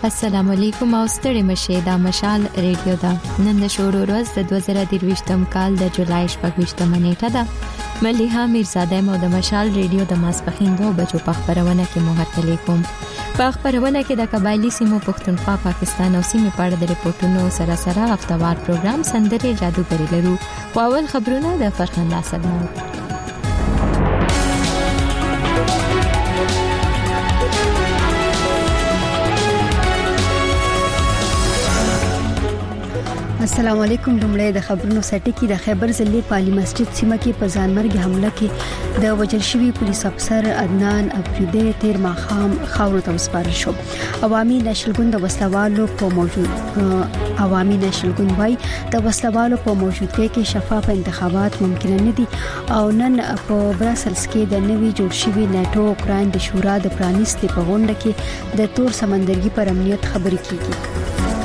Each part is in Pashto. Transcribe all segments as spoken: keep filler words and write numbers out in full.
السلام علیکم او ستړي مشه دا مشال ریډیو دا نن د شورو ورځ د دوه زره درویشتم کال د جولای شپږم نیټه ده مليها میرزاده مو د مشال ریډیو د ماسپخین دوه بجو په خبرونه کې مو هرکلی کوم په خبرونه کې د قبایلی سیمو پښتونخوا پاکستان او سیمې په اړه د ریپورتونو سره سره هفتوار پروګرام سندري جادوګری لرو او اول خبرونه د فرخنده صدمو السلام علیکم لمړی د خبرونو سټی کې د خیبر ضلع پالی مسجد سیمه کې په ځانمرګي حمله کې د وژل شوی پولیس افسر عدنان افریدی تیر ماخام خاورو ته وسپارل شو. عوامي نشل ګوند د وسلوالو په موجود عوامي نشل ګوند وايي د وسلوالو په موجودګۍ کې شفاف انتخابات ممکن نه دي او نن په براسلز کې د نوي جوړ شوی نیټو اوکران د شورا د پرانیستي په غونډه کې د تور سمندرګي پر امنیت خبرې کیږي.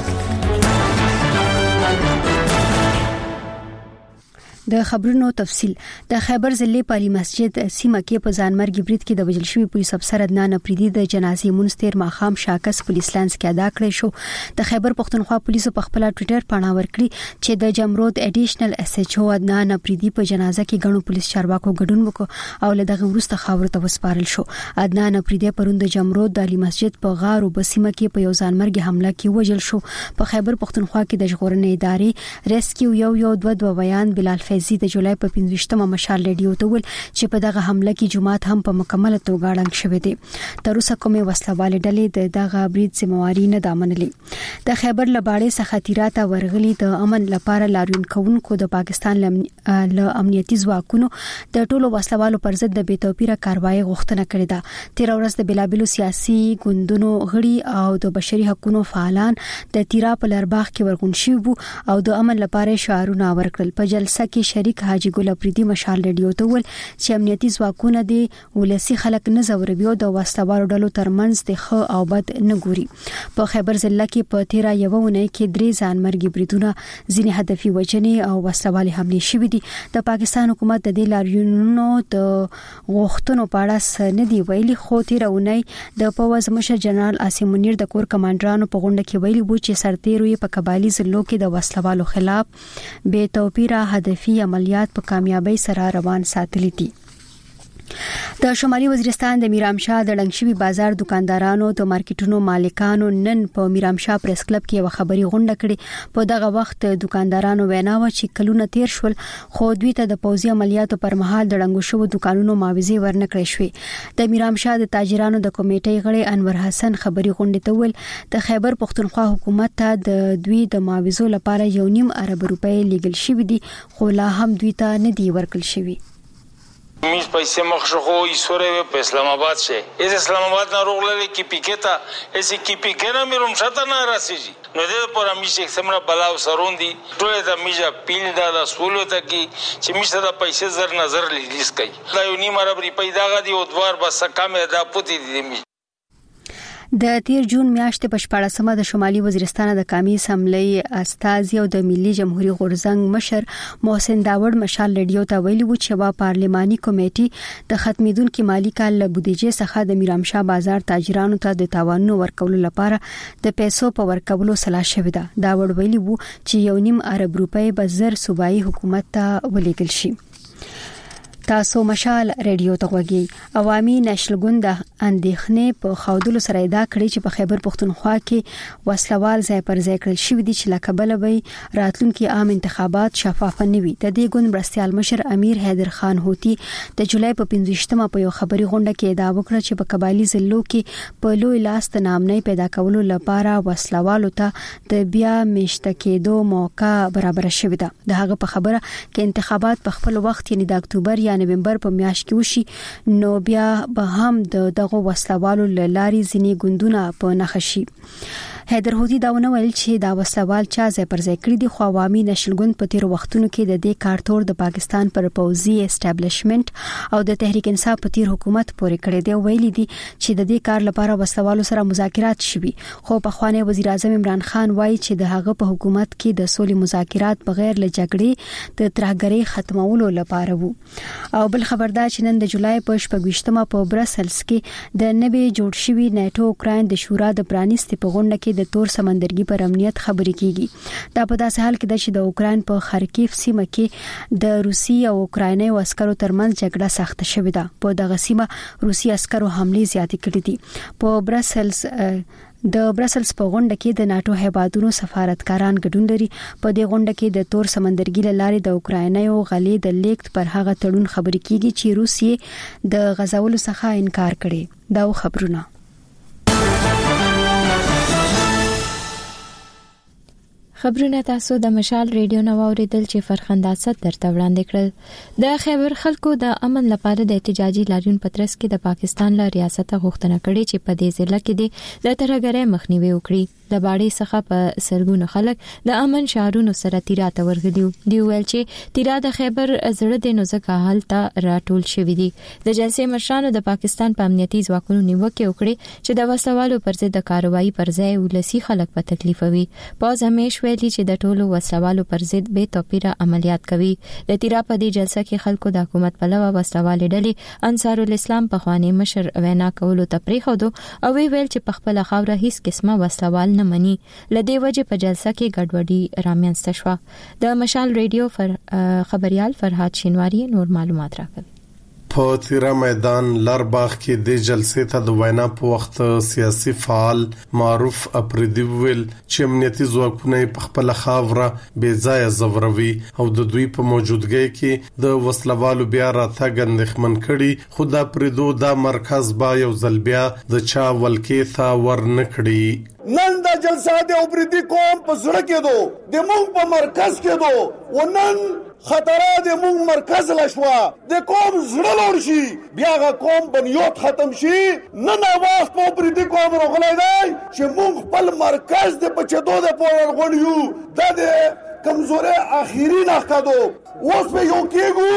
د خبرونو تفصيل د خیبر ضلع پالی مسجد سیمه کې په ځانمرګي برید کې د وژل شوی پولیس افسر عدنان افریدی د جنازې منستر ماخام شاکس پولیس لانس کې ادا کړی شو. د خیبر پښتونخوا پولیسو په خپل ټوئیټر باندې ورکړي چې د جمرود اډیشنل اس ایچ او عدنان افریدی په جنازه کې غنو پولیس چارواکو ګډون وکړ او له دغه وروسته خاور ته وسپارل شو. عدنان افریدی پروند د جمرود د علی مسجد په غار او بسیمه کې په یو ځانمرګي حمله کې وژل شو. په خیبر پښتونخوا کې د ژغورنې ادارې ریسکیو یو یو دوه دوه بیان بلال فیضی د جولای په پنځوستمه مشال ریډیو ته ول چې په دغه حمله کې جماعت هم په مکمل توګه اړنګ شوې دي. تر اوسه کومه وسلواله ډلې د دغه برید ذمہواری نه دامنلې. د خیبر لباړې څخه تیراته ورغلي د امن لپاره لاریون کوونکو د پاکستان له امنیتي ځواکونو د ټولو وسلوالو پر ضد د بې توپیره کاروایی غوښتنه کړې ده. تیر ورځ د بلابلو سیاسي ګوندونو غړي او د بشري حقوقو فعالان د تیرا په لرباغ کې ورغون شوي او د امن لپاره شعارونه ورکړل. په جلسه کې شریک حاجی ګل افریدی مشال ریډیو ته ول چې امنیتي ځواکونه دي ولسی خلک نه زوروي او د وسلوالو ډلو ترمنځ د خو او بد نه ګوري. په خیبر ضلع کې په تیرا یو ونه کې درې ځانمرګي بریدونه ځینې هدفي وجنې او وسلوالي حملې شوې دي. د پاکستان حکومت د دې لاریونونو د غوښتنو په اړه نه دی ویلي خو تیرونه د پوز مشر جنرال عاصم منیر د کور کمانډرانو په غونډه کې ویلي وو چې سرتیرو په قبایلی ضلعو کې د وسلوالو خلاف بې توپیره هدفي عملیات په کامیابی سره روان ساتلی دي. د شمالي وزیرستان د میرامشاه د لنګشوي بازار دکاندارانو د مارکیټونو مالکانو نن په میرامشاه پریس کلب کې یو خبري غونډه کړې. په دغه وخت دکاندارانو وینا و چې کلونه تیر شول خو دوی ته د پوځي عملیاتو پر مهال د لنګو شو دکانونو معاوضه ورنکړې شوې. د میرامشاه د تاجرانو د کمیټې غړي انور حسن خبري غونډه ته ول د خیبر پښتونخوا حکومت ته د دوی د معاوضو لپاره یو نیم ارب روپۍ لیږل شوې دي خو لا هم دوی ته نه دی ورکړل شوی. میز پیسې مخشخو ایسوره په اسلام آباد شه از اسلام آباد نه روغله کی پیکتا اسی کی پیکنا میروم شته نه راسیږي نو د پر میشه سمره بلاو سروندي ټول د میجا پیل د سولو ته کی چې میشه د پیسې زر نظر لیلیس کوي دا یو نیم عرب ری پیدا غدي او دوار بس کمه دا پوتی دي. د تیر جون میاشتې په شپاړسمه د شمالي وزیرستان د قومي اسمبلی استازي او د ملي جمهوریت غورزنګ مشر محسن داوود مشال ریډیو ته ویلي و چې وا پارلماني کمیټې د ختمیدونکو مالی کال له بودیجې څخه د میرامشاه بازار تاجرانو ته د تاوانونو ورکولو لپاره د پیسو په ورکولو صلاح شوې ده. داوود ویلي و چې یو نیم ارب روپۍ به زر صوبایي حکومت ته ولېږل شي. تاسو مشال ریډیو ته غوږی. عوامي نشل ګوند اندېښنې په خاودلو سره ادا کړې چې په خیبر پښتونخوا کې وسلوال ځای پر ځای کړل شوی دي چې لکبل به راتلونکي عام انتخابات شفاف نه وي. د دې ګوند برستيال مشر امیر حیدر خان هوتی د جولای په پنځوستمه په یو خبري غونډه کې ادعا وکړه چې په قبایلی ضلعو کې په لوی لاس د نامنۍ پیدا کولو لپاره وسلوالو ته د بیا مشته کېدو موقع برابر شوې ده. د هغه په خبره کې انتخابات په خپل وخت یعنی د اکتوبر یا نومبر په میاشت کې وشي نو بیا به هم د دغه وسلوالو لاري ځینې ګوندونه په نخښي. حیدر هوتی دا ونه ویل چې دا وسلوال چا ځای پر ځای کړی دي خو عوامي نشل ګوند په تیر وختونو کې د دې کارتور د پاکستان پر پوځي اسټابلیشمنت او د تحریک انصاف په تیر حکومت پورې کړی دی. ویلي دي چې د دې کار لپاره وسلوالو سره مذاکرات شوي خو په خواني وزیر اعظم عمران خان وایي چې د هغه په حکومت کې د سولې مذاکرات بغیر له جګړې د ترهګرۍ ختمولو لپاره وو. او بل خبردار چې نن د جولای په شپږمه په برسلز کې د نوي جوړ شوی نیټو اوکران د شورا د پرانیستي په غونډه کې کې د تور سمندرګي پر امنیت خبرې کیږي. دا په داسې حال کې ده چې د اوکرين په خارکیف سیمه کې د روسي او اوکرایني عسکرو ترمنځ جګړه سخت شوې ده. په دغه سیمه روسي عسکرو حمله زیاتې کړې دي. په برسلز د برسلز په غونډه کې د ناتو هیوادونو سفارتکاران ګډون لري. په دې غونډه کې د تور سمندرګي لارې د اوکرایني او غلې د لیکت پر هغه تړون خبرې کیږي چې روسیې د غزاولو څخه انکار کړي. دا خبرونه خبرونه تاسو د مشال ریډیو نو اوریدل چې فرخنده ست درته وړاندې کړل. د خیبر خلکو د امن لپاره د احتجاجي لاریون پترس کې د پاکستان له ریاست غوښتنه کړې چې په دې ضلع کې د ترهګرۍ مخنیوي وکړي. د باړې څخه په سرګونو خلک د امن شعارونو سره تیراته ورغلي دی ویل چې تیرا د خیبر زړه د نوزکه حالت راټول شوې دي. د جلسې مشرانو د پاکستان په امنیتي ځواکونو نیوکه وکړي چې د وسوالو پر ضد د کاروایی پر ځای ولسی خلک په تکلیفوي. پاز همیش ویلي چې د ټولو وسوالو پر ضد به توپیره عملیات کوي. د تیرا په دې جلسه کې خلکو د حکومت په لور وسوال ډلې انصار الاسلام په خواني مشر وینا کولو ته پریښودو او ویل چې په خپل خاوره هیڅ قسمه وسوال نه مني. لدې وجه په جلسه کې ګډوډي رامنځته شوه. د مشال ریډیو فر خبريال فرهاد شینواری نور معلومات راکوي. په تیرا میدان لارباغ کې د جلسې ته د وینا په وخت سیاسي فعال معروف اپریدي ویل چې امنیتي ځواکونه په خپل خاوره بې ځای زوروي او د دوی په موجودګۍ کې د وسلوالو بیا راتګ اندېښمن کړي. خو دا پریدو دا مرکز با یو ځل بیا د چا ولکې ته ور نه کړي. نن دا جلسه د اوپریدي قوم په زړه کې دو د مونږ په مرکز کې دو و نن خطره د مونږ مرکز لشوا د قوم زړه لور شي بیا غا قوم بنیاد ختم شي. نن وخت په اوپریدي قوم راغلی دی چې مونږ خپل مرکز د پچدو د پور غوړیو د کمزوري اخیری نه کړو. اوس په یو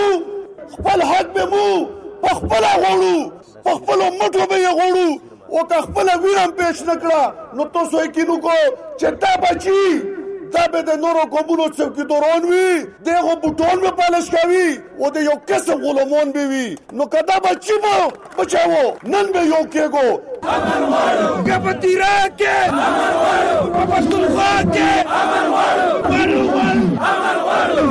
کېګو خپل حق به مو په خپل غوړو په خپل مټو به غوړو او که خپل وینم پیش نکړه نو تاسو یې کینو کو چې تا بچي دا به د نورو کومونو څوکیداران وي دغه بوټون به پالش کوي او د یو قسم غلامون به وي نو کدا بچي مو بچاو نن به یو کېګو امن وارو کپتیرا کې امن وارو پښتونخوا کې امن وارو امن وارو.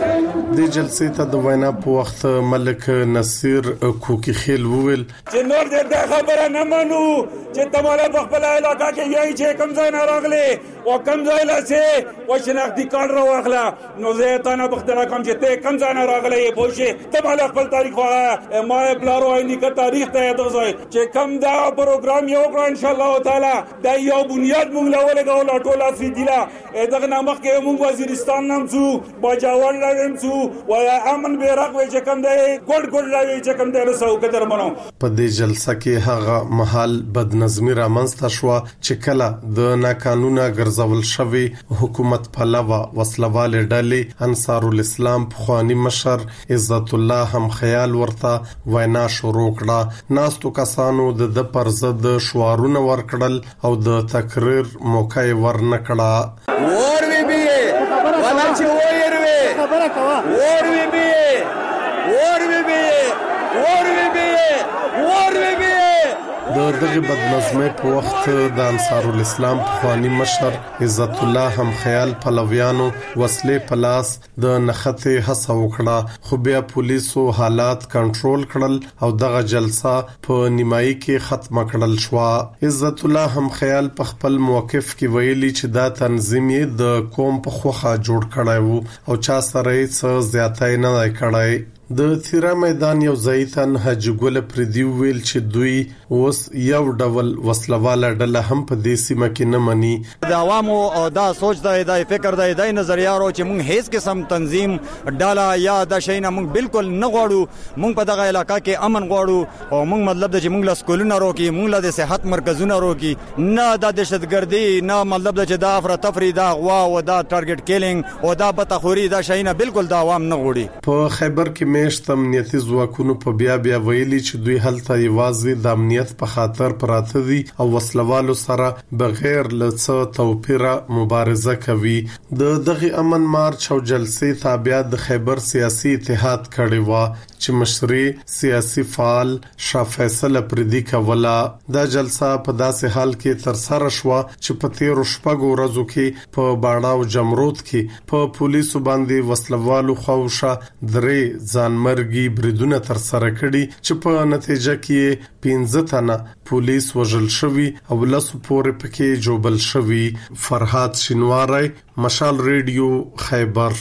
د جلسې ته د وینا په وخت ملک نصیر کوکی خیل وویل چې نور دې دا خبره نه مانو چې تماله په خپل علاقه کې یای چې کم ځای نه راغلي او کم ځای لاسه او شناختی کارت را واخله نو زه ته نه بختره کوم چې ته کم ځای نه راغلي پوښي تماله خپل تاریخ واه ما بلارو اینی کا تاریخ ته یاد وځي چې کم دا پروګرام یو کړ ان شاء الله تعالی دا یو بنیاد مونږ لولګو لا ټوله فیدلا دغه نامخ کې مونږ وزیرستان نام څو باجاول لرم څو وای امن به راغوي چې کوم دی ګډ ګډ راوي چې کوم دی رسو قدر منو. په دې جلسه کې هغه محل بدنظمی رامنځته شو چې کله د ناقانونه ګرځول شوی حکومت په لوا وسلوال ډلې انصار الاسلام خواني مشر عزت الله هم خیال ورته وینا شروع کړه. ناستو کسانو د پر ضد شعارونه ورکړل او د تقریر موقع ورنه کړه. ور وی بي ولا چې وایروي خبره کوا ور وی بي ور وی بي ور وی بي ور وی بي د دغه بدنظمۍ په وخت د انصار الاسلام خواني مشر عزت الله هم خیال پلویانو وسلې په لاس د نخته هڅه وکړه خو بیا پولیسو حالات کنټرول کړل او دغه جلسه په نیمایي کې ختم کړل شو. عزت الله هم خیال په خپل موقف کې ویلي چې دا تنظیم د قوم په خوخه جوړ کړی وو او چا سره یې زیاتای نه کړای. د تیرا میدان یو ځایتن حج ګل پردي ویل چې دوی اوس یو ډول وسلواله ډله هم په دې سیمه کې نه مني. د عوامو او دا سوچ دی د فکر دی د نظریه ورو چې مونږ هیڅ قسم تنظیم ډله یا د شینه مونږ بالکل نه غواړو. مونږ په دغه علاقہ کې امن غواړو او مونږ مطلب د چې مونږ له سکولونو روکي مونږ له صحت مرکزونو روکي نه د دهشتګردي نه مطلب د چې د افراطفری دا غوا او دا ټارګټ کیلینګ او دا بتخوري دا شینه بالکل د عوام نه غواړي. په خیبر کې میشت امنیتي ځواکونو په بیا بیا ویلي چې دوی هلته یوازې د امنیت په خاطر پراته دي او وسلوالو سره بغیر له څه توپیره مبارزه کوي. د دغه امن مارچ او جلسې تابع د خیبر سیاسي اتحاد کړي و چې مشري سیاسي فعال شاه فیصل پردي کولا. دا جلسه په داسې حال کې تر سره شو چې په تیر شپږ ورځو کې په باڼاو جمرود کې په پولیسو باندې وسلوالو خوښه درې ځانمرګي بریدونه تر سره کړي چې په نتیجه کې پنځه تنه پولیس وژل شوي او لاسو پورې پکې جوبل شوي. فرهاد شینواری، مشال ریډیو، خیبر.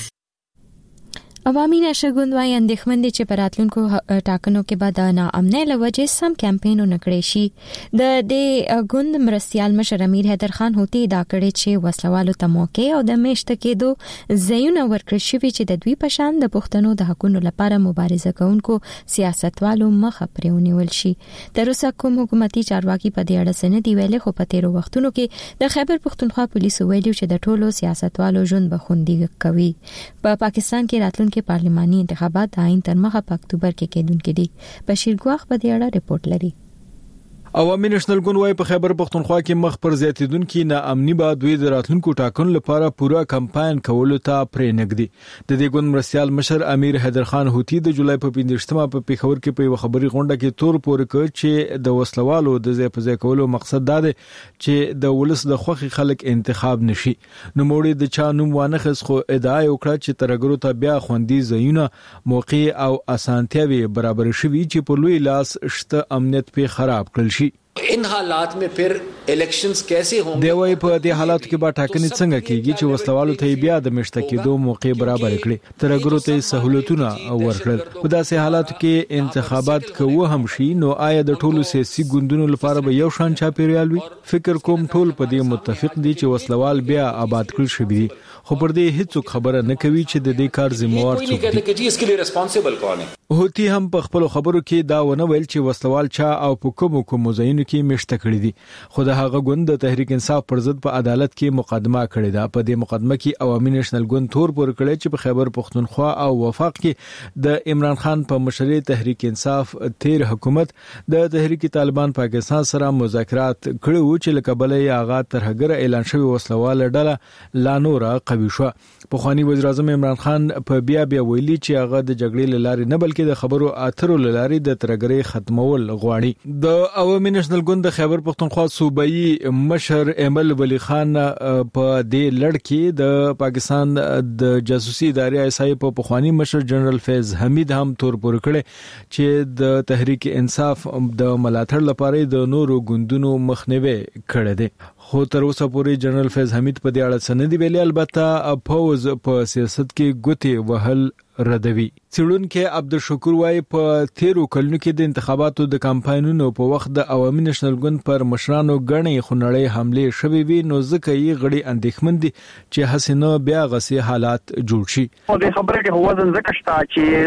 عوامي نشګوند وايي اندېښمن دي چې په راتلونکو ټاکنو کې به د ناامنۍ له وجې سم کمپاینونه کړی شي. د دې ګوند مرستيال مشر امیر حیدر خان هوتي دا کړی چې وسلوالو ته موقع او د میشت کېدو ځایونه ورکړل شوي چې د دوی په شان د پښتنو د حقوقو لپاره مبارزه کوونکو سیاستوالو مخه پرېونیول شي. تر اوسه کوم حکومتي چارواکي په دې اړه څه نه دی ویلي، خو په تیرو وختونو کې د خیبر پښتونخوا پولیسو ویلي چې د ټولو سیاستوالو ژوند به خوندي کوي. په پاکستان کې راتلونکي کې پارلماني انتخابات د عین تر مخه په اکتوبر کې کېدونکي دي. بشیر ګواخ په دې اړه رپورت لري. عوامي نېشنل ګوند وايي په خیبر پښتونخوا کې مخ پر زیاتیدونکو ناامني به دوی د راتلونکو ټاکنو لپاره پوره کمپاین کولو ته پرې نګدي. د دې ګوند مرستيال مشر امیر حیدر خان هوتي د جولای په پنځمه په پیښور کې په یو خبري غونډه کې تور پورې کړ چې د وسلوالو د ځای په ځای کولو مقصد دا دی چې د ولس د خوخي خلک انتخاب نشي. نو موړي د چا نوم وانه خس خو ادعا وکړه چې ترګرو ته بیا خوندي ځایونه موقع او اسانتیاوي برابر شوي چې په لوی لاس شته امنیت په خراب کړل شي. इन हालात में फिर इलेक्शंस कैसे होंगे؟ دی وای په دې حالاتو کې به ټاکنې څنګه کیږي چې وسلوالو ته بیا د مشته کېدو موقع برابر کړي، ترګرو ته سہولتونه ورکړل. په داسې حالاتو کې انتخابات کوو هم شي، نو آیا د ټولو سیاسي ګوندونو لپاره به یو شان چاپیریال وي؟ فکر کوم ټول په دې متفق دي چې وسلوال بیا آباد کړل شي دي، خو پر دې هیڅ خبره نه کوي چې د دې کار ذمہوار څوک دی. इसके लिए रिस्पांसिबल कौन है؟ هوتي هم په خپل خبرو کې دا ونه ویل چې وسلوال چا او په کوم کوم ځایونو کې مشته کړی دي، خو د هغه ګوند د تحریک انصاف پر ضد په عدالت کې مقدمه کړې ده. په دې مقدمه کې عوامي نېشنل ګوند تور پور کړی چې په خیبر پښتونخوا او وفاق کې د عمران خان په مشرۍ تحریک انصاف تیر حکومت د تحریک طالبان پاکستان سره مذاکرات کړي وو چې لکبلې هغه ترهګر اعلان شوی وسلوال ډله لا نور قوي شو. په خواني وزیر اعظم عمران خان په بیا بیا ویلي چې هغه د جګړې لارې نه بلکې د خبرو اترو لارې د ترګرې ختمول غواړي. د عوامي نېشنل ګوند د خیبر پښتونخوا صوبایي مشر امل ولی خان په دې لړ کې د پاکستان د جاسوسي ادارې آی اس آی په پخوانی مشر جنرال فیض حمید هم تور پور کړي چې د تحریک انصاف د ملاتړ لپاره د نورو ګوندونو مخنیوي کړي دي. خو تر اوسه پورې جنرال فیض حمید په دې اړه څه نه دی ویلي. البته فوز په سیاست کې ګوتې وهل ردوي. څېړونکو عبدالشکور وايي په تیرو کلونو کې د انتخاباتو د کمپاینونو په وخت د عوامي نېشنل ګوند پر مشرانو غنې خنړې حمله شوې وي، نو ځکه یې غړي اندېښمن دي چې حسینه بیا غسي حالات جوړ شي. د خبره کې هو ځکه ځکه شته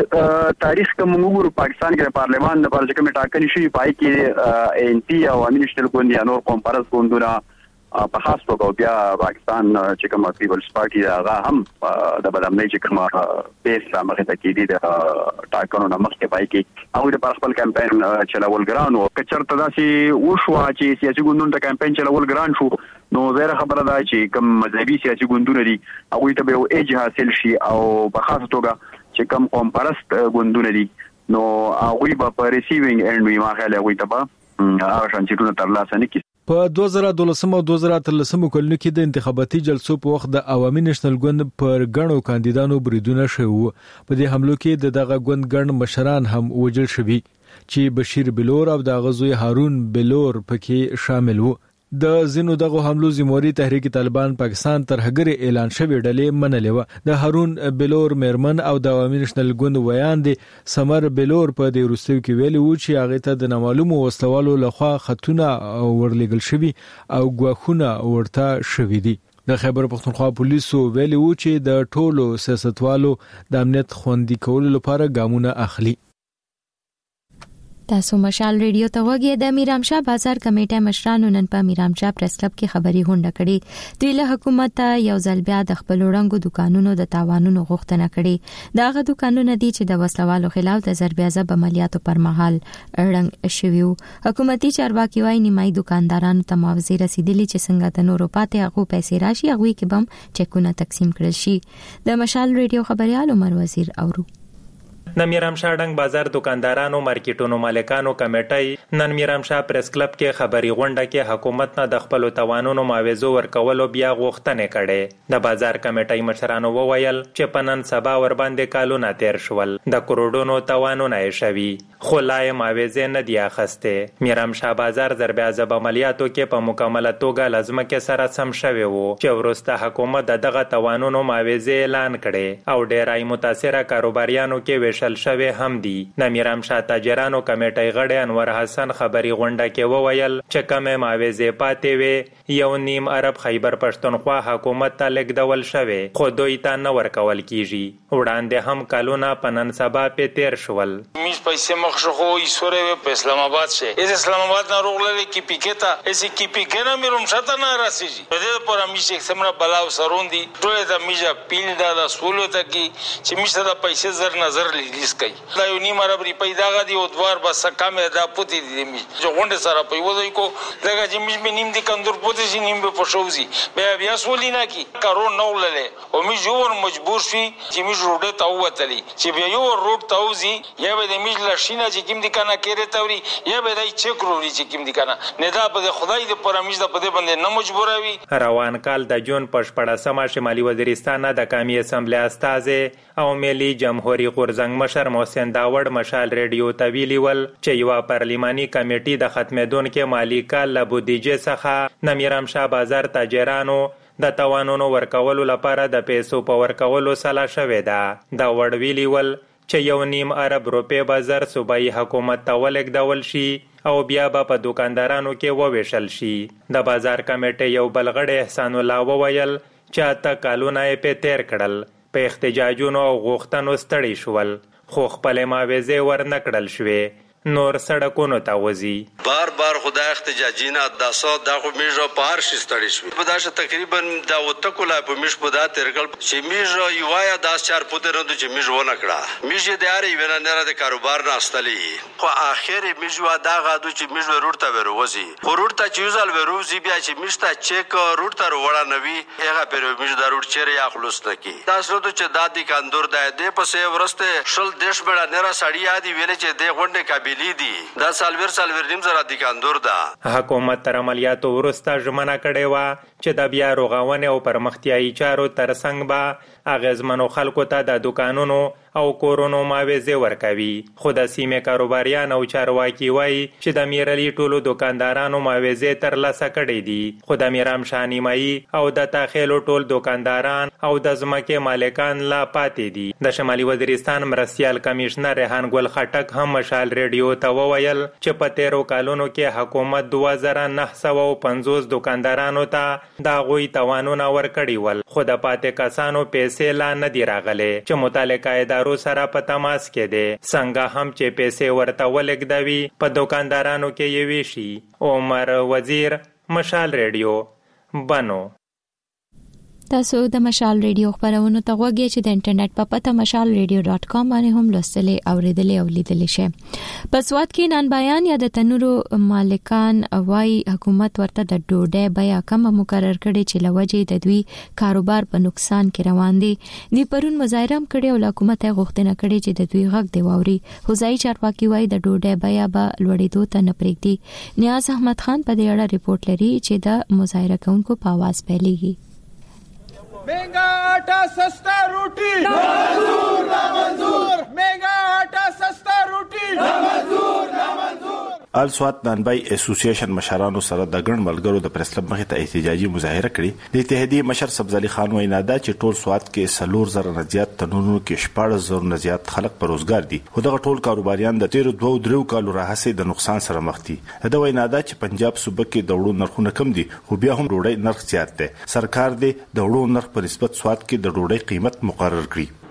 چې تاریخ کوم وګورو پاکستان کې پارلمان د پارلمان کې ټاکنې شوې پای کې ان پی او عوامي نېشنل ګوند یا نور قوم پرست ګوندونه په خاص توګه بیا پاکستان چې کومه پیپلز پارټي هغه هم د بدامنۍ چې کومه پیس را مخه ته کېدی د ټاکنو نه مخکې پای کې او د خپل کمپاین چلول ګران او کچرته داسې وشو چې سیاسي ګوندونو ته کمپاین چلول ګران شو، نو زه خبره ده چې کوم مذهبي سیاسي ګوندونه دي هغه ته به یو ایج حاصل شي او په خاص توګه چې کوم قوم پرست ګوندونه دي نو هغه به په ریسیوینګ اینډ وي ما خیال هغه ته به هغه شانتونه ترلاسه نه کړي. په دوه زره دولسم او دوه زره اتلسم کلونو کې د انتخاباتي جلسو په وخت د عوامي نېشنل ګوند پر غنو کاندیدانو بریدونه شوه. په دې حملو کې د دغه ګوند ګڼ مشران هم وژل شوي چې بشیر بلور او د غزوی هارون بلور پکې شامل وو. د زینو دغه حملو زموري تحریک طالبان پاکستان ترهګر اعلان شوی ډلې منلې و. د هارون بلور میرمن او د عوامي نېشنل ګوند ویان دي سمر بلور په دې وروستیو کې ویلي و چې هغه ته د نامعلومو وسلوالو لخوا خطونه ورلېګل شوی او غواخونه ورته شوی دي. د خیبر پښتونخوا پولیسو ویلي و چې د ټولو سیاستوالو د امنیت خوندي کولو لپاره ګامونه اخلي. تاسو مشال ریډیو ته وګورئ. د میرامشاه بازار کمیټه مشرانو نن په میرامشاه پریس کلب کې خبري غونډه کړې. دوی له حکومت یو ځل بیا د خپل وړاندو دکانونو د تاوانونو غوښتنه کړې. داغه دکانونه دي چې د وسلوالو خلاف د ضربیازه عملیاتو پر مهال رنګ شویو. حکومتي چارواکي وايي نیمای دکاندارانو ته معاوضه رسیدلې چې څنګه د نورو پاتې هغه پیسې راشي هغه کې بم چکونه تقسیم کړل شي. د مشال ریډیو خبريال عمر وزیر اورو. د میرامشاه ډنګ بازار دکاندارانو مارکیټونو مالکانو کمیټې نن میرامشاه پریس کلب کې خبري غونډه کې حکومت نه د خپل توانونو معاوضه ورکولو بیا غوښتنه کړې. د بازار کمیټې مشرانو وویل چې په نن سبا ور باندې کالونه تیر شول د کروڑونو توانونه یې شوي خو لا یې معاوضه نه دی اخسته. میرامشاه بازار ضربیازه عملیاتو کې په مکمله توګه لازمه کې سره سم شوی وو چې ورسته حکومت دغه توانونو معاوضه اعلان کړي او ډیرای متاثره کاروباریانو کې ویشل شوی هم دي. د میرامشاه تاجرانو کمیټې غړي انور حسن خبري غونډه کې وویل چې کمه معاوضه پاتې وي یو نیم ارب خیبر پښتونخوا حکومت ته لیکدول شوی خو دوی ته نه ورکول کیږي. وړاندې هم کلونه په نن سبا په تیر شول. میز پیسې مخ شو ایسوره په اسلام آباد شه از اسلام آباد نه روغلې کی پیکتا اسی کی پیکنا میروم شته نه راسیږي. په دې پر میشه سمره بلاو سروندي ټول د میجا پیل د سولو ته کی چې میشه د پیسې زر نظر لیس کوي. دا یو نیم ارب روپۍ داغه دی او دوار بس کمه دا پوتې دي می جو غونډه سره په وځي کو دغه چې میش می نیم دي کندور پوتې شي نیم به پښوزي بیا بیا سولینا کی کارو نو لله او می جوړ مجبور شي چې می روډه ته وتلی چې بیا یو روډ توزي یا به د میش لښینا چې کیم دي کنه کېره توري یا به دای چک روړي چې کیم دي کنه نه دا په خدای د پرمیش د په دې باندې نه مجبوروي. روان کال د جون پښپړسمه شمالي وزیرستان د قومي اسمبلی استازه او ملي جمهوریت غورزنګ مشر محسن داوړ مشال ریډیو ته ویلي ول چې یو پارلیماني کمیټې د ختمېدونکو مالی کال له بودیجې څخه د میرامشاه بازار تاجرانو د توانونو ورکولو لپاره د پیسو په ورکولو سلا شوې ده. داوړ ویلي ول چې یو نیم ارب روپې بازار صوبایي حکومت ته ولېږدول شي او بیا به په دکاندارانو کې وویشل شي. د بازار کمیټې یو بل غړی احسان الله وویل چې اته کالونه یې په تیر کړل په احتجاجونو او غوښتنو ستړي شول خو خپل معاوضه ورنه کړل شوې. نور سړکونو ته وځي بار بار خدای احتجاجینا داسو دا خو میژو پار شي ستړي شو په داشه تقریبا دا وته کولا په میش په دا ترګل چې میژو یوایا داس چار پته نه چې میژو نه کړه میژه د اړې ونه نه د کاروبار نه استلی خو اخر میژو دا غادو چې میژو روړ ته وروزي روړ ته چې یوزل وروزي بیا چې میشته چیک روړ ته وړا نوي هغه پر میژو دا روړ چیرې یا خلاص نکي تاسو ته چې دادی کاندور د دې پسې ورسته شل دیش بڑا نرا سړی ادي ویل چې د غونډه قابل دی دا سالور سالور نیم زرا دي کاندور دا. حکومت تر عملیاتو ورسته ژمنه کړې و چې د بیا رغونه او پرمختیايي چارو ترڅنګ به اغیزمنو خلکو ته د دکانونو او کورونو معاوضه ورکوي. خو د سیمې کاروباریان او چارواکي وایي چې د میرالي ټولو دکاندارانو معاوضه ترلاسه کړې دي خو د میرامشاه نیمایي او د تاخیلو ټول دکانداران او د ځمکې مالکان لا پاتې دي. د شمالي وزیرستان مرستیال کمشنر ریحان ګل خټک هم مشال ریډیو ته وویل چې په تیرو کالونو کې حکومت دوه زره نه سوه پنځوس دکاندارانو ته د هغوی توانونه ورکړي ول خو د پاتې کسانو پیسې لا نه دي راغلي چې متعلقه ادارو سره په تماس کې دي. څنګه هم چې پیسې ورته ولګدوي په دکاندارانو کې یې ویشي. عمر وزیر مشال ریډیو بنو. تاسو د مشال ریډیو خبرونه ته غوږی چې د انټرنیټ په پته مشال ریډیو ډاټ کام باندې هم لوستلې او ریډلې او لیدلې شي. په سواد کې نن بیان یا د تنورو مالکان وايي حکومت ورته د ډوډۍ بیا کم مقرر کړي چې لوجې د دوی کاروبار په نقصان کې روان دي. دی پرون مظاهره هم کړي او حکومت یې غوښتنه کړي چې د دوی حق دی واوري. حوزاي چارواکي وايي د ډوډۍ بیا به لوړېدو ته نه پرېږدي. نیاز احمد خان په دې اړه ریپورت لري چې د مظاهره کوونکو په आवाज پیلېږي. महंगा आटा सस्ता रोटी नामंजूर नामंजूर महंगा आटा सस्ता रोटी नामंजूर नामंजूर. ال سوات نانبای اسوسییشن مشرانو سره د ګڼ ملګرو د پرسلب مخې ته احتجاجي مظاهره کړې. د اتحادیې مشر سبز علي خان وینا ده چې ټول سوات کې سلور زره نه زیات تنونو کې شپږ زره نه زیات خلک په روزګار دي. خو دغه ټول کاروباریان د تیر دوه درو کالو راهسې د نقصان سره مخ دي. دا وینا ده چې پنجاب صوبه کې د وړو نرخونه کم دي خو بیا هم ډوډۍ نرخ زیات دی. سرکار دې د وړو نرخ په نسبت سوات کې د ډوډۍ قیمت مقرر کړي.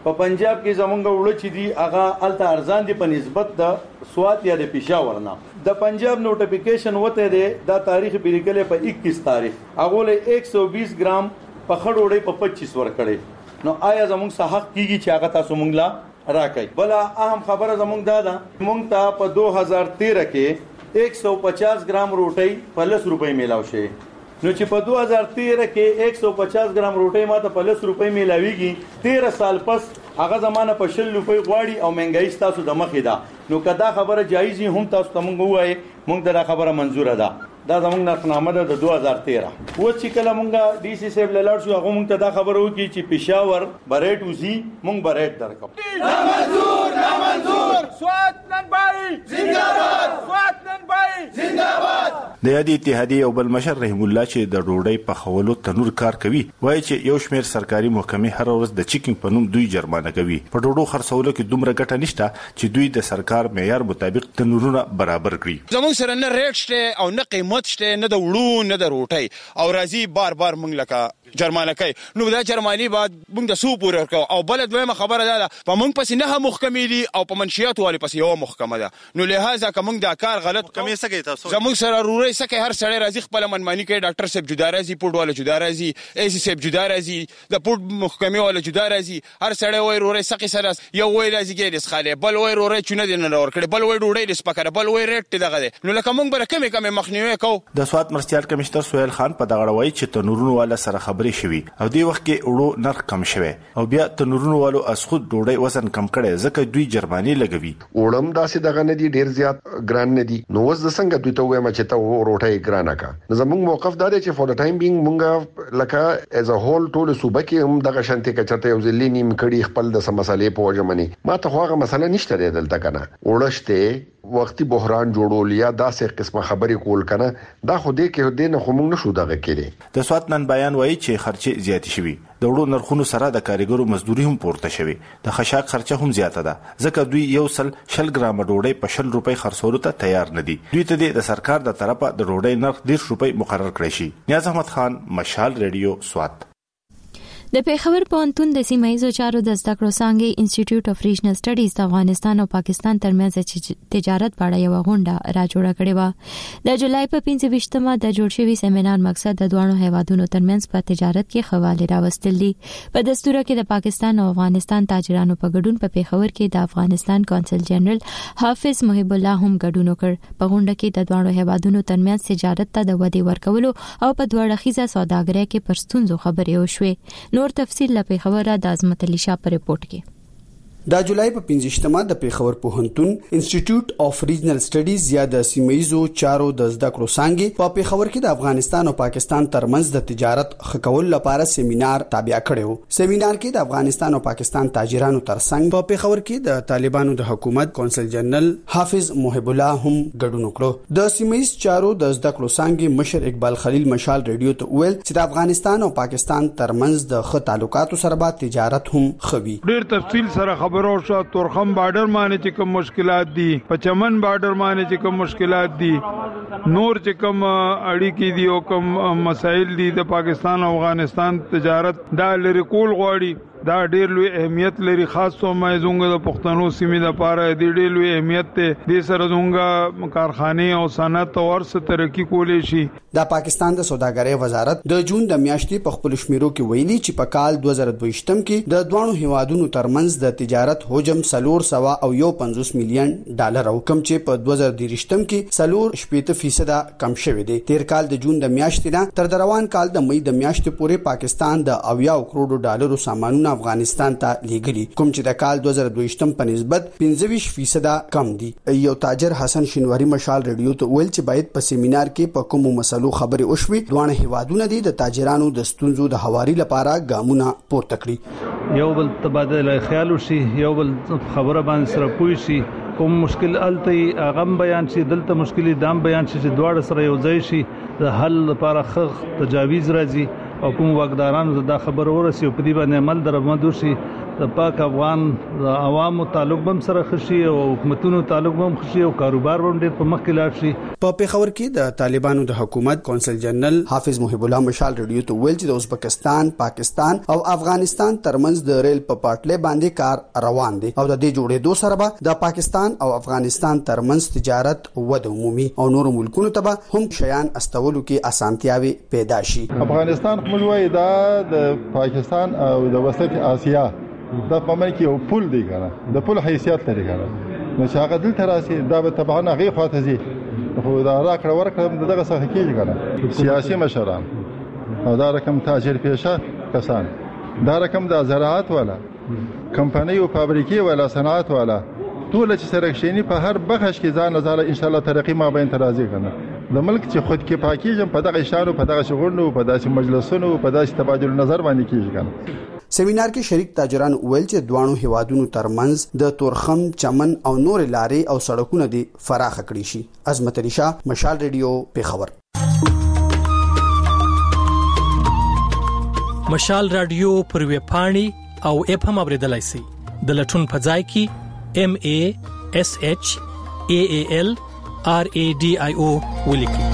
په پنجاب کې زمونږ وړ چې دی هغه الته ارزان دي په نسبت د سوات یا د پېښور نه. د پنجاب نوټیفیکیشن وته دی دا تاریخ بیرکلې په اکیس تاریخ هغه له ایک سو بیس ګرام په خړوړې په پچیس ور کړي. نو آیا زمونږ څه حق کیږي چې هغه تاسو مونږ لا راکړي؟ بل اهم خبره زمونږ دا ده مونږ ته په دو هزار تیرہ کې ایک سو پچاس ګرام روټي په لس روپۍ میلاو شي. نو چې په دو هزار تیرہ کې ایک سو پچاس ګرام روټي ماته په لس روپۍ میلاويږي تیرہ سال پس هغه زمانه په شل روپۍ غواړي او مهنګای تاسو د مخې ده. نو کدا خبره جایز هم تاسو ته مونږ وایي مونږ دا خبره منزوره ده. دا زمونږ نقنامه ده د دو هزار تیرہ. و چې کله مونږه ډي سي صاحب لاړ شو هغه مونږ ته دا خبره وکړي چې پېښور بریټ وزي مونږ بریټ درکو. نامنظور نامنظور سوات نن بای زنده‌باد سوات نن بای زنده‌باد. د یادې اتحادیې او بل مشر رحیم الله چې د ډوډۍ په خولو تنور کار کوي وایي چې یو شمېر سرکاري محکمې هر ورځ د چیکینګ په نوم دوی جرمانه کوي. په ډوډو خرڅولو کې دومره ګټه نشته چې دوی د سرکار معیار مطابق تنورونه برابر کړي. زموږ سره نه ریټ شته او نه قیمت شته نه د وړو نه د روټۍ او راځي بار بار مونږ لکه جرمانه کوي. نو دا جرمانی بعد مونږ د سو پورې ورکو او بل دویمه خبره ده په مونږ پسې نه محکمې دي او په منشیات والی پسې یو محکمه ده. نو لہذا که مونږ دا کار غلط کمې سکه تاسو زموږ سره روري سکه هر سړی راځي خپل منمانی کوي. ډاکټر صاحب جدا راځي پورډ والا جدا راځي ای سی صاحب جدا راځي د پورډ محکمې والا جدا راځي. هر سړی وای روري سکه سره یو وای راځي ګیرس خاله بل وای روري چونه دي نه ور کړي بل وای ډوډۍ دې سپکره بل وای ریټ دغه ده. نو لکه مونږ بر کمې کمې مخنیوي کو. د سوات مرستيال کمشنر سہیل خان په دغه وایي چې تنورونو والا سره خبرې شوي او دی وخت کې وړو نرخ کم شوی او بیا تنورونو والو اسخود ډوډۍ وزن کم کړي ځکه دوی جرمانی لګوي. وړم داسې دغه نه دي ډیر زیات ګران نه دي. نو وز د څنګه دوی ته وایم چې ته روټۍ ګرانه کا. زموږ موقف دا دی چې فور د ټایم بینګ مونږه لکه از ا هول ټول صوبه کې هم دغه شانتي کچته یو ځلې نیم کړي خپل د مسالې په وجه مني. ما ته خو هغه مسله نشته دی دلته کنه وړشته وختي بحران جوړول یا داسې قسمه خبرې کول کنه دا خو دې کې دې نه خو مونږ نشو دغه کړي. د سوات نن بیان وایي چې خرچه زیات شوي د وړو نرخونو سره د کارګرو مزدوري هم پورته شوي. د خشاک خرچه هم زیاته ده ځکه دوی یو سل شل ګرام ډوډۍ په شل روپۍ خرڅولو ته تیار نه دي. دوی ته د سرکار د طرفه د ډوډۍ نرخ ډیر روپۍ مقرر کړی شي. نیاز احمد خان مشال ریډیو سوات. د پېښور پوهنتون د سیمایي چارو د زده کړو څانګې انسټیټیوټ اف ریجنل سټډیز د افغانستان او پاکستان ترمنځ تجارت په اړه یو غونډه راجوړه کړې و. د جولای په پنځه ویشتمه د جوړ شوي سیمینار مقصد د دوه هیوادونو ترمنځ په تجارت کې خواله راوستل دي. په دستور کې د پاکستان او افغانستان تاجرانو په ګډون په پېښور کې د افغانستان کونسل جنرال حافظ محب الله هم ګډون وکړ. په غونډه کې د دوه هیوادونو ترمنځ تجارت ته د ودې ورکولو او په دوه اړخیزه سوداګرۍ کې پر ستونزو خبرې وشوې. نور تفصیل لا پیښور د عظمت علي شاه پر رپورت کې. د جولای په پنځشتمه د پیښور پوهنتون انسټیټیوټ اف ریجنل سټډیز یا د سیمایي چارو د زده کړو څانګې په پیښور کې د افغانستان او پاکستان ترمنځ د تجارت خکول لپاره سیمینار تابع کړو. سیمینار کې د افغانستان او پاکستان تاجرانو ترڅنګ په پیښور کې د طالبانو د حکومت کونسل جنرال حافظ محب الله هم ګډون وکړو. د سیمایي چارو د زده کړو څانګې مشر اقبال خلیل مشال ریډیو ته ویل چې د افغانستان او پاکستان ترمنځ د خه تعلقاتو سره به تجارت هم خوي. ډیر تفصیل سره خبرو شو. تورخم بارډر باندې چې کوم مشکلات دي په چمن بارډر باندې چې کوم مشکلات دي نور چې کوم اړیکې دي او کوم مسایل دي د پاکستان او افغانستان تجارت دا لري کول غواړي. دا ډیر لوی اهمیت لري خاص تو مې زونګه د پښتنو سیمې د پاره د ډیر لوی اهمیت ته د سره زونګه کارخانه او صنعت او ورس ترقی کولې شي. د پاکستان د سوداګرۍ وزارت د جون د میاشتې په خپل شمیرو کې ویلي چې په کال دوه زره دویشتم کې د دوه هیوادونو ترمنځ د تجارت حجم سلور سوا او یو پنځوس میلیون ډالر او کم چې په دوه زره دریشتم کې سلور شپږ فیصد کم شوی دی. تیر کال د جون د میاشتې نه تر روان کال د مې د میاشتې پورې پاکستان د اویا کروڑ ډالرو سامانونه افغانستان ته لیږلي کوم چې د کال دوه زره دویشتم په نسبت پنځه ویشت فیصد کم دي. یو تاجر حسن شینواری مشال ریډیو ته ویل چې باید په سیمینار کې په کومو مسلو خبرې وشوي. دوه هیوادونه دي د تاجرانو د ستونزو د حواري لپاره ګامونه پورته کړي. یو بل تبادله خیال وشي یو بل خبره باندې سره پوي شي کوم مشکل الته اغم بیان شي دلته مشکل دام بیان شي چې دواړه سره یو ځای شي د حل لپاره خغ تجاویز راځي او کوم واقدارانو دا خبر ورسي او په دې باندې عمل درمد شي د پاک افغان د عوامو تعلق بم سره خشي او حکومتونو تعلق بم خشي او کاروبار بم ډېر په مخ کې لاړ شي. په پیښور کې د طالبانو د حکومت کونسل جنرال حافظ محب الله مشال ریډیو ته ویل چې د ازبکستان، پاکستان او افغانستان ترمنځ د ریل په پټلۍ باندې کار روان دي او د دې جوړېدو سره به د پاکستان او افغانستان ترمنځ تجارت وده عمومي او نور ملکونو ته به هم شیان استولو کې اسانتیاوي پیدا شي. افغانستان کوم وای دا د پاکستان او د وسط اسیا د پمن کې یو پول دی کنه، د پول حیثیت لري کنه، نو چې هغه دلته راسي دا به طبعا هغه خواته زی خو دا راکړه ورکړه دغه څه کېږي کنه. سیاسي مشران او دا رقم تاجر پیشه کسان، دا رقم د زراعت والا کمپنۍ او فابریکې والا صنعت والا ټول چې سرکشنی په هر بخش کې ځان نظر ان شاء الله ترقی ما به انترازي کنه. د ملک چې خود کې پاکي جن په دغه اشارو په دغه شغلونو په داسې مجلسونو په داسې تبادل نظر باندې کیږي کنه. سیمینار کې شریک تاجران ویل چې دوانو هیوادونو ترمنځ د تورخم، چمن او نور لارې او سړکونه دي فراخ کړي شي. عظمت علي شاه، مشال ریډیو، پیښور. مشال رادیو پر ویب پاڼې او اپ هم اوریدلای شئ. د لټون په ځای کې ام ا اس اچ ا ا ال ار ا ډي آی او ولیکئ.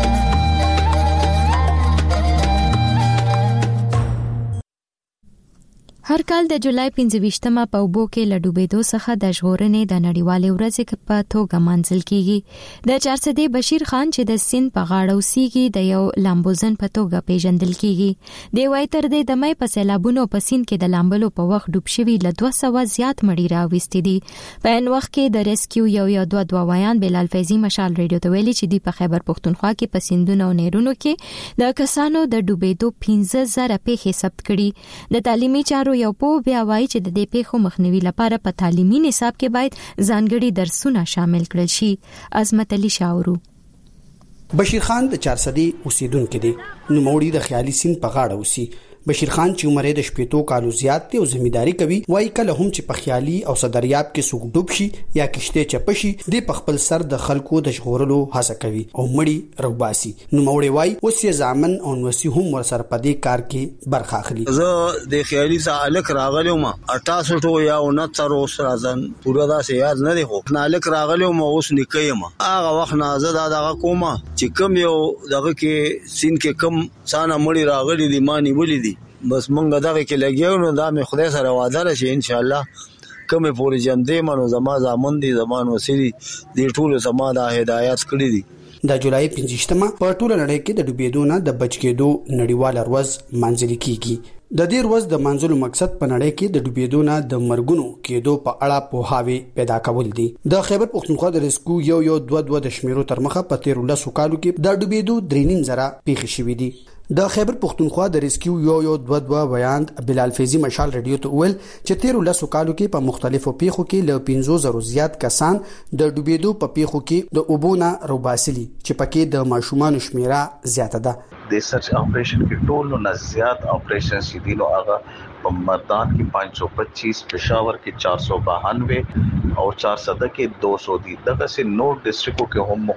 هر کال د جولای پنځه ویشتمه په اوبو کې لډوبېدو څخه د ژغورنې د نړیوالې ورځې په توګه مانځل کیږي. د چارسدې بشیر خان چې د سیند په غاړه اوسېږي د یو لامبوزن په توګه پیژندل کیږي. دی وايي تر دې د مې په سیلابونو په سیند کې د لامبلو په وخت ډوب شوي له دوه سوه زیات مړي راوستي دي. په ان وخت کې د ریسکیو یو یا دوه دواوایان بلال فیضی مشال ریډیو ته ویلي چې دی په خیبر پښتونخوا کې په سیندونو او نهرونو کې د کسانو د ډوبېدو پنځه زره پیښې ثبت کړي. د تعلیمي چارو یو په بیا وایي چې د دې پیښو مخنیوي لپاره په تعلیمي نصاب کې باید ځانګړي درسونه شامل کړل شي. عظمت علي شاورو. بشیر خان د چارسدې اوسیدونکو دی. نوموړي د خیالي سیند په غاړه اوسي. بشیر خان چې عمر د شپېتو کالو زیات دی او زمینداری کوي، وایي کله هم چې په خیالي او صدریاب کې سوق ډوب شي یا کشته چپ شي د په خپل سر د خلکو د ژغورلو هڅه کوي او مړی روباسي. نو موري وایي اوس یې ځامن او نوسی هم ورسره په دې کار کې برخه اخلي. زه د خیالي سره الک راغلم اٹھاسٹھ یا انہتر اوس راځن پورا دا سه یاد نه دی خو نه الک راغلم اوس نکیم هغه وخت نه زه دا کومه چې کم یو دغه کې سین کې کم څانه مړی راغلی دی مانی ولې دی بس مونږ دغه کې لګیو نو دا مې خدای سره وعده لشي ان شاء الله کومه پوری جام دې منو زما زامن دي زمان وسری دې ټول زما د هدایت کړی دي. د جولای پنځه په ټول نړۍ کې د ډوبېدو نه د بچ کېدو نړیواله ورځ مانځل کیږي. د دې ورځ د مانځلو مقصد په نړۍ کې د ډوبېدو نه د مرګونو کېدو په اړه پوهاوی پیدا کول دي. د خیبر پښتونخوا د ریسکو یو یو دوه دوه د شمیرو تر مخه په تیر لسو کالو کې د ډوبېدو درې نیم زره پیښې شوې دي. د خیبر پښتونخوا د ریسکیو یو یو دوه دوه بیان بلال فیضی مشال ریډیو ته ویل چې تیر لسو کالو کې په مختلفو پیښو کې له پنځه زره زیات کسان د ډوبېدو په پیښو کې د اوبونه روباسلي چې پکې د ماشومان شمیره زیاته ده. د سرچ اپریشن کې ټول نه زیات اپریشن چې دي نو هغه په مردان کې پانچ سو پچیس، پشاور کې چار سو بانوے اور چارسده کې دو سو دي. دغه سه نور ډسټریکټو کې هم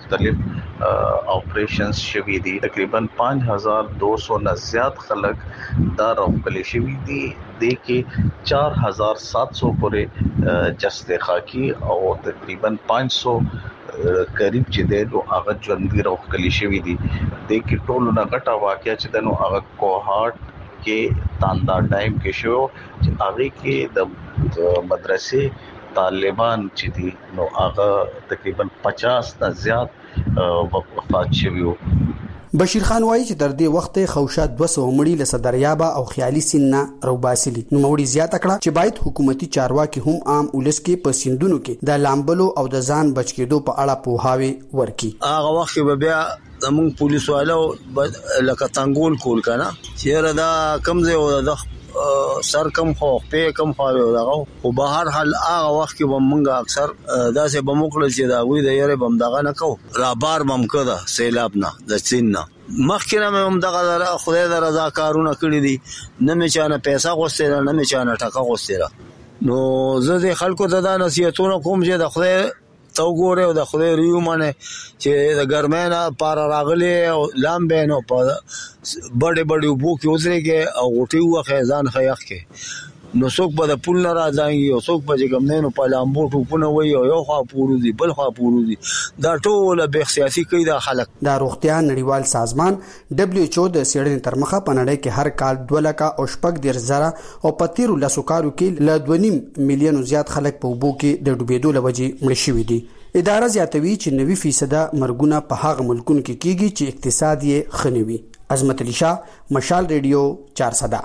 مختلف اپریشنز شوي دي. تقریبا پانچ ہزار دو سو نه زیات خلک دا راغلي شوي دي. د کې چار ہزار سات سو پورې جسد خاکی او تقریبا پانچ سو قریب چې د نو هغه ژوندۍ راغلي شوي دي. د کې ټول نه غټه واقعیا چې د نو هغه کوهاټ کې تاندا ډایم کې شو چې هغه کې د مدرسې طالبان چې دي نو هغه تقریبا پچاس نه زیات وفات شوي. بشیر خان وایي چې تر دې وخت خوشا دوه سوه مړي له صدریابه او خیالي سیند روباسلي. نو موري زیاته کړه چې باید حکومتي چارواکي هم عام ولس کې په سیندونو کې د لامبلو او د ځان بچ کېدو په اړه پوهاوی ورکړي. هغه وخت به بیا زموږ پولیس والو لکه تنګول کول کنه چیرې دا کم ځای او د سر کم خو په کم خو دغه او بهر حال هغه وخت کې بمونږ اکثر داسې بموکل چې دا وی د یاره بم دغه نه کو را بار بم کړه سیلاب نه د چین نه مخکې نه هم دغه خدای د رضا کارونه کړی دي نه مې چانه پیسې غوښتل نه مې چانه ټکا غوښتل. نو زه د خلکو ته دا نصیحتونه کوم چې د خدای تو ګوره او د خدای ریو مانه چې د ګرمانه پار راغلي او لامبې نو په بڑے بڑے وبو کې اوسره کې او غټي وخه ځان خیاخ کې نو څوک به د پول نه راځي او څوک به کوم نه نو په لامبو ټوپونه وي او یو خوا پوروزي بل خوا پوروزي دا ټول به سیاسي کوي دا خلک. د روغتیا نړیوال سازمان دبليو ایچ او د سیړنې تر مخه په نړۍ کې هر کال دوه لکه او شپږ ډیر زره او په تیرو لسو کالو کې له دوه نیم میلیون زیات خلک په اوبو کې د ډوبېدو لوجې مړ شوي دي. اداره زیاتوي چې نوي فیصد مرګونه په هغه ملکونو کې کیږي چې اقتصاد یې خنوي. عظمت علي شاه، مشال ریډیو، چارسده.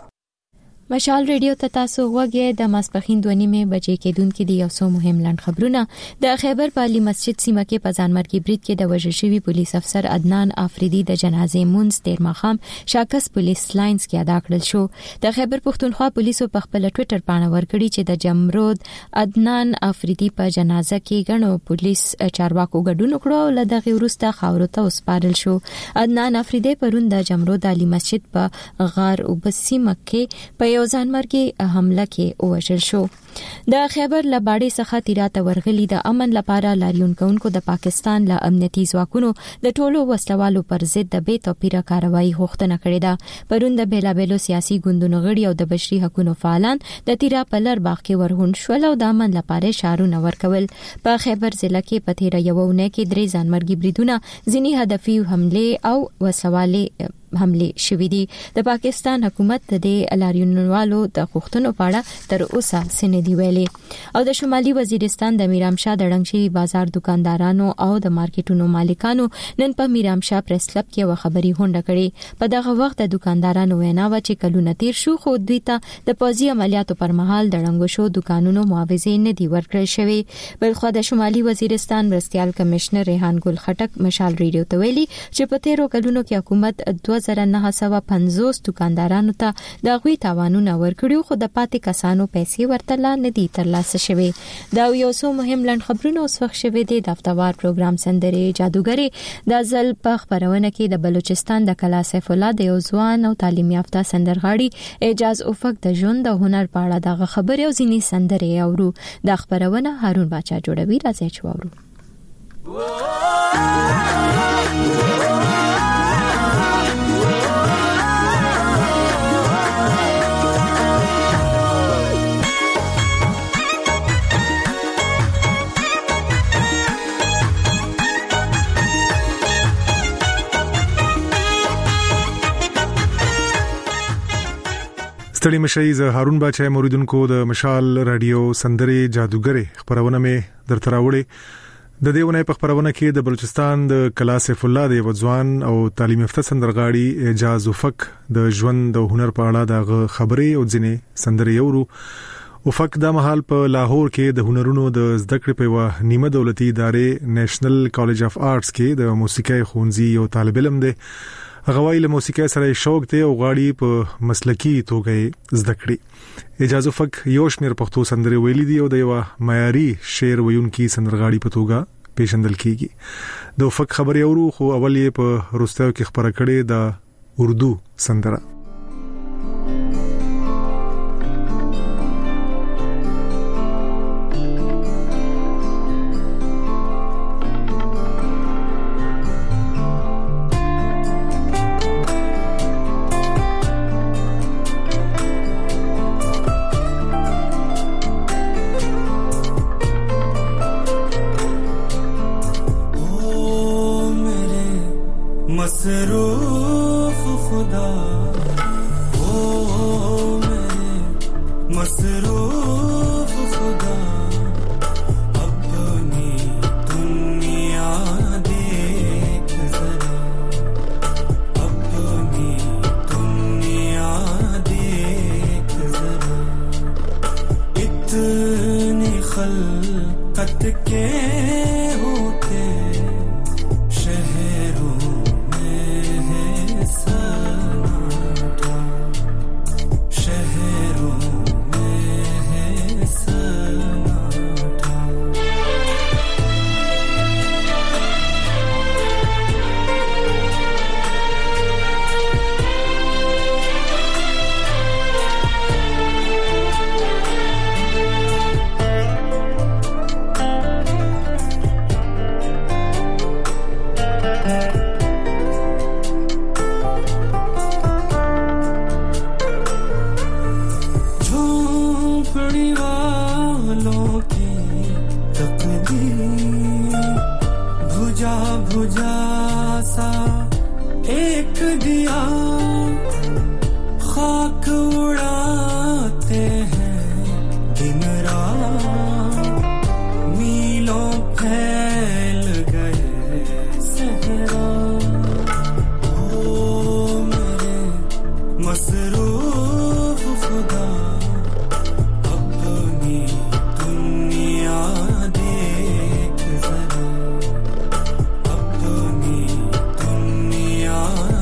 مشال ریډیو ته تاسو غوږی د ماسپخین دوه نیمه بجې کېدونکې د یو څو مهم لاند خبرونه. د خیبر په علي مسجد سیمه کې په ځانمرګي برید کې د وژل شوي پولیس افسر عدنان افریدي د جنازې مونځ تیر ماښام شاکس پولیس لاینز کې ادا کړل شو. د خیبر پښتونخوا پولیسو په خپل ټوئیټر باندې ورکړي چې د جمرود عدنان افریدي په جنازه کې غنو پولیس چارواکو ګډون وکړو، له دغه وروسته خاورو ته وسپارل شو. عدنان افریدي پرون د جمرود علي مسجد په غار او بسیمه کې په یو ځانمرګي حمله کې وژل شو. د خیبر لباړې څخه تیراته ورغلي د امن لپاره لاریون کوونکو د پاکستان له امنیتي ځواکونو د ټولو وسلوالو پر ضد د بې توپیره کاروایی غوښتنه کړې ده. پرون د بیلابېلو سیاسي ګوندونو غړي او د بشري حقوقو فعالان د تیرا په لر باغ کې ورغون شول او د امن لپاره شعارونه ورکول. په خیبر ضلع کې په تیر یو ونه کې درې ځانمرګي بریدونه، ځینې هدفي حمله او وسوالې حمله شوې دي. د پاکستان حکومت د لاریونوالو د غوښتنو په اړه تر اوسه څه دی ویلي. او د شمالي وزیرستان د میرامشاه د ډنګشي بازار دکاندارانو او د مارکیټونو مالکانو نن په میرامشاه پریس کلب کې یو خبري هونډه کړې. په دغه وخت د دکاندارانو وینا و چې کلونه تیر شو خو دوی ته د پوځي عملیاتو پر مهال د ډنګو شو دکانونو معاوضه نه دی ورکړل شوی. بلخو د شمالي وزیرستان مرستيال کمشنر ریحان ګل خټک مشال ریډیو ته ویلي چې په تیرو کلونو کې حکومت دوه زره نهه سوه پنځوس دکاندارانو ته د غوي تاوانونه ورکړیو خو د پاتې کسانو پیسې ورته لا نه دي ترلاسه شوي. دا یو څو مهم لاند خبرونه اوس وخت شوي دي. د هفتوار پروګرام سندري جادوګري د ځل په خبرونه کې د بلوچستان د کلا سیف الله د یو ځوان او تعلیم یافته سندرغاړي اعجاز افق د ژوند او هنر په اړه د خبرې او ځینې سندري اورو. د خبرونه هارون باچا جوړوي، راځي چې واورو. ستړي مشي ز هارون باچا موریدونکو د مشال رادیو سندري جادوګري خبرونه مې درته راوړې. د دې ونې په خبرونه کې د بلوچستان د کلا سیف الله د وځوان او تعلیم یافته سندرغاړي اعجاز افق د ژوند او هنر په اړه د خبرې او ځینې سندري اورو. افق د مهال په لاهور کې د هنرونو د زده کړې په نیمه دولتي ادارې نېشنل کالج اف آرټس کې د موسیقي ښوونځي یو طالب علم دی. غوای له موسیقي سره شوق ته او غاړي په مسلکی توګه زده کړې. اعجاز افق یو شمیر پښتو سندري ویلي دی او د یو معیاري شعر ویونکي سندرغاړي په توګه پیژندل کیږي. د افق خبري اورو خو اول یې په روستاو کې خبره کړې د اردو سندره. मसरूफ खुदा ओ मेरे मसरूफ खुदा अपनी दुनिया देख जरा अपनी दुनिया देख जरा इतनी खल्कत के होते शहरों दिया खाक उड़ाते हैं दिन रात मीलों फैल गए सहरा ओ मेरे मसरूफ खुदा अपनी दुनिया देख जरा अपनी दुनिया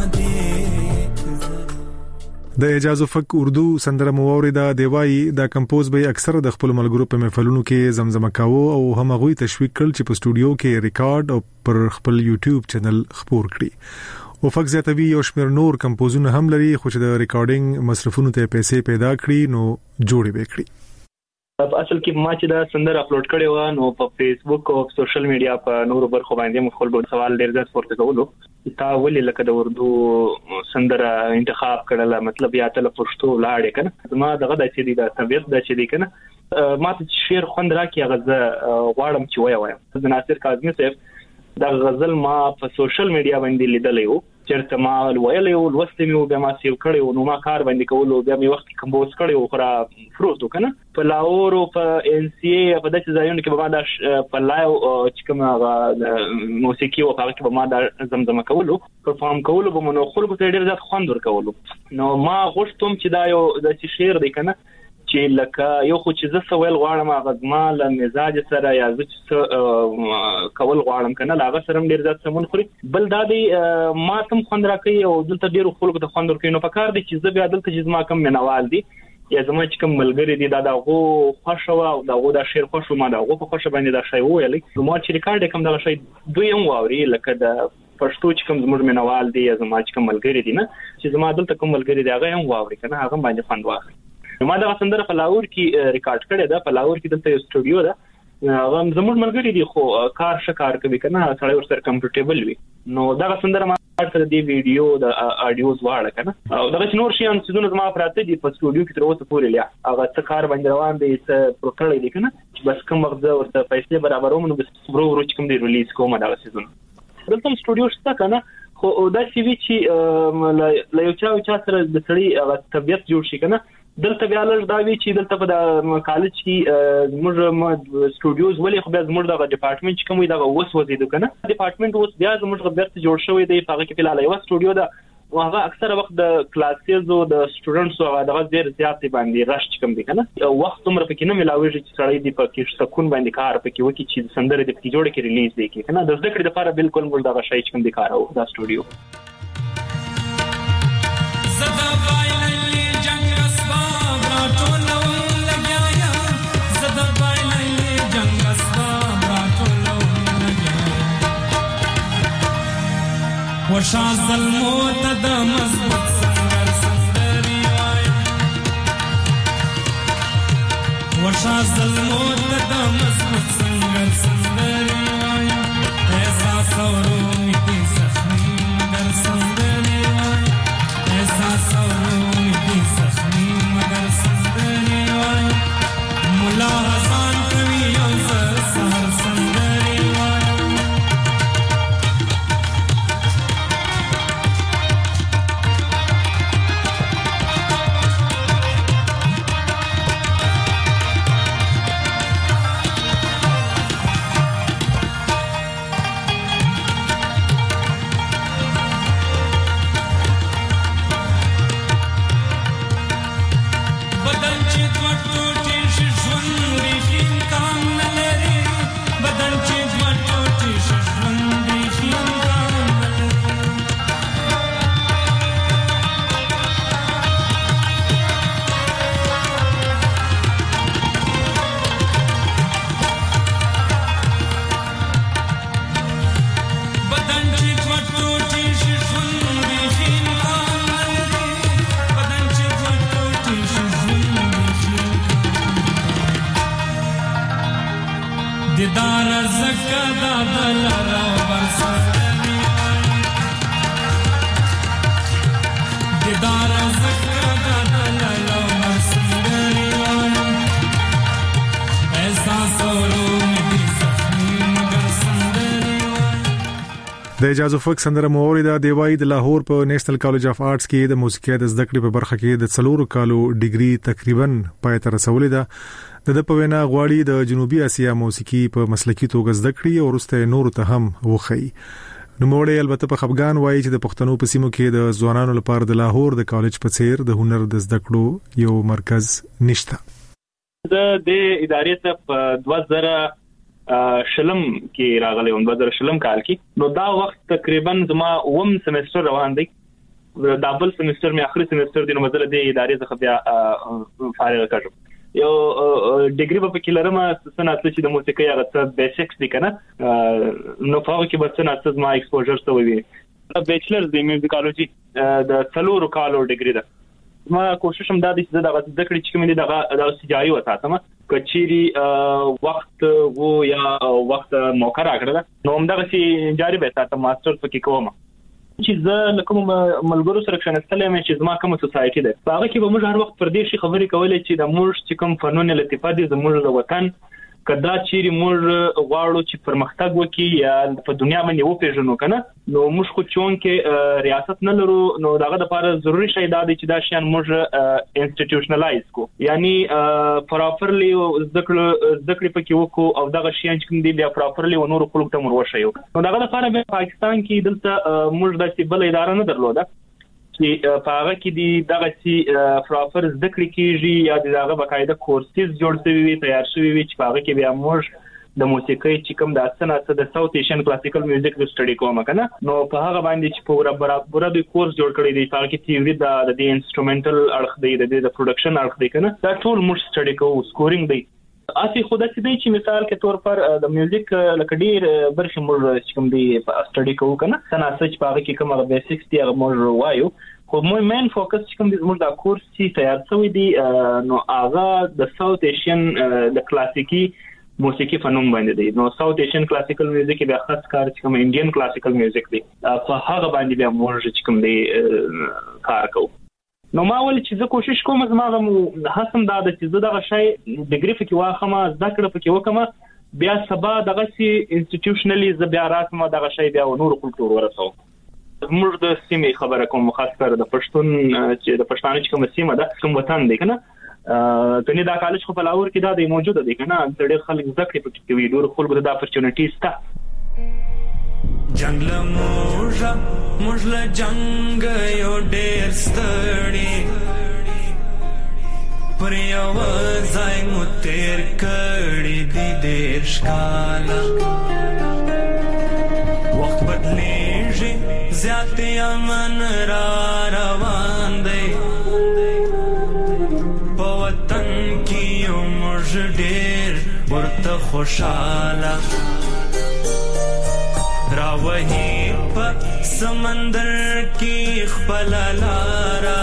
देख जरा د اعجاز فک اردو سندره مورده دیوای دا کمپوز به اکثر د خپل ملګرو په محفلونو کې زمزمه کاوه او هم غوي تشویق کړ چې په استودیو کې ریکارډ او پر خپل یوټیوب چینل خپور کړي او فک زیاتوي او شمیر نور کمپوزونه هم لري خو چې د ریکارډینګ مصرفونو ته پیسې پیدا کړي نو جوړې وکړي. په اصل کې ما چې دا سندره اپلوډ کړې و نو په فیسبوک او سوشل میډیا په نورو برخو باندې مخ خپل سوال ډیر زیات پورته کولو تا ولې لکه د اردو سندره انتخاب کړل مطلب یا تل پښتو لاړې کنه ما دغه د چې د طبيعت د چې دی کنه ما ته شعر خوند راکې غزه غواړم چې وای وایم د ناصر کاظمی صاحب دا غزل ما په سوشل میډیا باندې لیدلې و چرته ما ویلې او لوستې مې بیا ما سیو کړې او نو ما کار باندې کولو بیا مې وخت کمپوز کړې او خورا فروټو کنه په لاهور او په ان سی ای په داسې ځایونو کې به ما دا په لایو چې کومه موسیقي او هغه کې به ما دا زمزمه کولو پرفارم کولو به نو خلکو ته ډیر زیات خوند ورکولو نو ما غوښتم چې دا یو د شعر دی کنه چې لکه یو خو چې زه سوال غواړم غزما له مزاج سره یا زه کول غواړم کنه لاغه سره ډیر ځات سمون خوري بل دا دی ما تم خوند راکې او دلته ډیر خلکو ته خوند ورکې نو پکار دي چې زه بیا دلته چې ما کم منوال دي یا زما چې کوم ملګری دي دا دغه خوښه او دغه د شعر خوښه ما دغه په خوښه باندې دا شی ویلې نو ما چې ریکارډ کوم دغه شی دوی هم واوري لکه د پښتو چې کوم زموږ منوال دي یا زما چې کوم ملګری دي نه چې زما دلته کوم ملګری دی هغه هم واوري کنه هغه باندې خوند واخلي ما دا سندره په لاهور کې ریکارډ کړې ده په لاهور کې دلته یو استودیو ده هغه زموږ ملګری دي خو کار شکار کوي کنه سړی ورسره کمفورټیبل وي نو دا سندره ما سره دی ویډیو د اډیوز واړه کنه او دا نور شي ان چې زما پراته دي په استودیو کې تر اوسه پورې لیا هغه څه کار باندې روان دي څه پروتړې دي کنه بس کوم وخت ورته پیسې برابروم نو بس ورو ورو چې کوم دی ریلیز کوم دا سیزون دلته استودیو شته کنه خو دا سی وی چې لا یو چا چا سره د سړی هغه طبيعت جوړ شي کنه دلته بیا لږ دا وی چې دلته په د کالج کې موږ سټوډیوز ولې خو بیا موږ د ډپارټمنټ چې کومې دا وس وزیدو کنه ډپارټمنټ اوس بیا موږ بیرته جوړ شوی دی په هغه کې فلال یو سټوډیو دا هغه اکثره وخت د کلاسز او د سټوډنټس او دغه ډیر زیات باندې رش کوم دي کنه وخت عمر پکې نه ملاويږي چې سړی دی په کې سکون باندې کار پکې وکړي چې سندره د پکې جوړ کې ریلیز دی کنه د ذکر لپاره بالکل موږ دغه شی کوم دي کار او دا سټوډیو ورشا ظلمو ته د مضبوط سنگر سندري وایم ورشا ظلمو ته د مضبوط سنگر سندري وایم احساس اورو میټي سخني مگر سندري وایم احساس اورو میټي سخني مگر سندري وایم مولا حسن کوي او سحر سندري وایم د اجازه فک سندره مورده دی وای د لاهور په نېشنل کالج اف آرټس کې د موسیقي د زده کړې په برخه کې د څلورو کالو ډیګري تقریبا پای ته رسولې ده د په وینا غواړي د جنوبي اسیا موسیقي په مسلکي توګه زده کړي او ورسته نور ته هم وخی. نو موړې البته په خفغان وایي چې د پښتنو په سیمو کې د ځوانانو لپاره د لاهور د کالج په څیر د هنر د زده کړو یو مرکز نشته. د دې ادارې ته په دوه زره شلم کې راغلی و دوه زره شلم کال کې نو دا وخت تقریبا زما اوم سمستر روان دی دا بل سمستر مې اخري سمستر دی نو مزله د ادارې څخه بیا فارغ کړم یو ډیګري په کې لرم سنت چې د موسیقي هغه څه بیسیکس دي کنه نو په هغه کې بس سنت ما ایکسپوژر ته وی بیچلرز دی میوزیکالوجي د څلورو کالو ډیګري ده ما کوشش هم دا دي چې دا د ذکر چې کوم دي دا د سجایي وساتم کچيري وخت وو یا وخت موقع راکړه نو هم دا چې جاری به تاسو ماستر پکې کوم چې زه لکه ملګرو سره څنګه مې چې زما کوم سوسايټي ده هغه کې به موږ هر وخت پر دې شي خبرې کولې چې د موږ چې کوم فنون لطیفه دي زموږ د وطن کدا چیرې موږ غواړو چې پرمختګ وکړي یا په دنیا باندې وپیژنو کنه نو موږ خو چون کې ریاست نه لرو نو داغه لپاره ضروری شی دا دی چې دا شیان موږ انسټیټیوشنلایز کو یعنی پراپرلی ذکر ذکر پکې وکړو او دغه شیان چې کوم دي بیا پراپرلی و نور خلک ته مروه شي نو داغه لپاره په پاکستان کې دلته موږ د سیبل اداره نه درلوده چې په هغه کې دی دغه چې پراپر ذکر کیږي یا دغه باقاعده کورسز جوړ شوی وي تیار شوی وي چې په هغه کې بیا موږ د موسیقي چې کوم د اسنه د ساوث ایشین کلاسیکل میوزیک د سټډي کوم کنه نو په هغه باندې چې پورا برابر د کورس جوړ کړی دی په هغه کې تیوري د د انسټرومنټل اړخ دی د د پروډکشن اړخ دی کنه دا ټول موږ سټډي کوو سکورینګ دی اسی خود څه دی چې مثال کې تور پر د میوزیک لکډیر برخه موږ کوم دی سټډي کوو کنه څنګه سچ په هغه کې کوم بیسیکس دی هغه موږ وایو خو مې مین فوکس چې کوم د زموږ د کورس چې تیار شوی دی نو هغه د ساوث ایشین د کلاسیکي موسیقي فنون باندې دی نو ساوث ایشین کلاسیکل میوزیک بیا خاص کار چې کوم انډین کلاسیکل میوزیک دی په هغه باندې بیا موږ چې کوم دی کار کوو نو ما ول چې زه کوشش کوم زما هڅم دا د چې زه دغه شی ډیګری فکې واخم ذکر فکې وکم بیا سبا دغه سي انسټیټیوشنلی ز بیا راتم دغه شی بیا نور کلتور ورسو موږ د سیمې خبره کوم خاص کر د پښتون چې د پښتانه چې کوم سیمه ده کوم وطن دی کنه کني دا کالج خو په لاهور کې دا دی موجوده دی کنه ډېر خلک ذکر پکې کوي ډېر خلک د اپورچونټی ستا جنگل موجا مجل جنگ یو ډېر ستړي پر یو ځای مو تیر کړي دي ډېر ښکاله وخت بدلیږي زیات امن را روان دی په وطن کې یو موږ ډېر ورته خوشاله راوهي په سمندر کې خپل لارا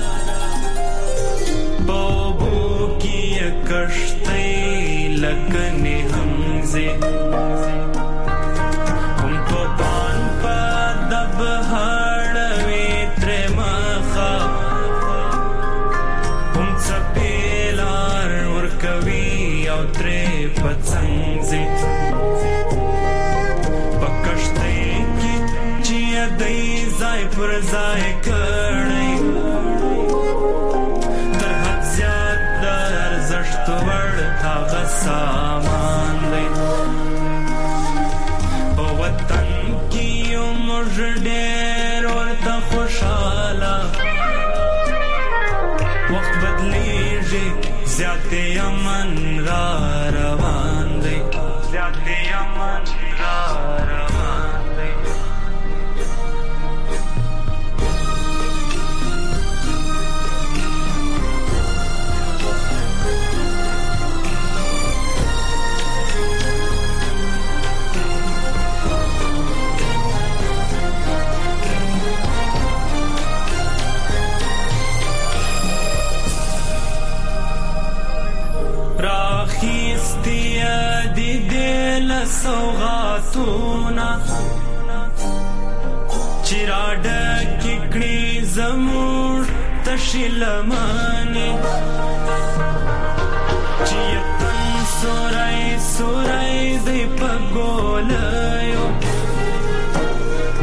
په بو کې کشتۍ لکه همزه کوم په بان په دب هړوي تر مخه کوم څپېلار ورکوي او ترې پڅنګزه پر ځای کړی تر حد زیات د ارزښت وړ هغه سامان دی په وطن کې یو موږ ډېر ورته خوشاله وخت بدلیږي زیات امن را روان دی زیات امن را روان دی سوغاتونا چراډه ککړي زمور تشلمانه چیتن سورای سورای دی پګولایو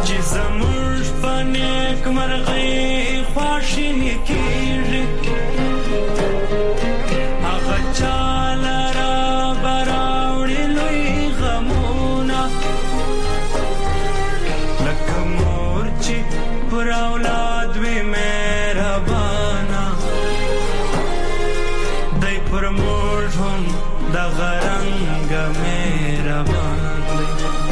چې زموږ په نیک مرغۍ خواشیني کېږي هغه چاله را براوړي لوی غمونه لکه مور چې پر اولاد وي مهربانه دی پر موږ هم دغه رنګه مهربان دی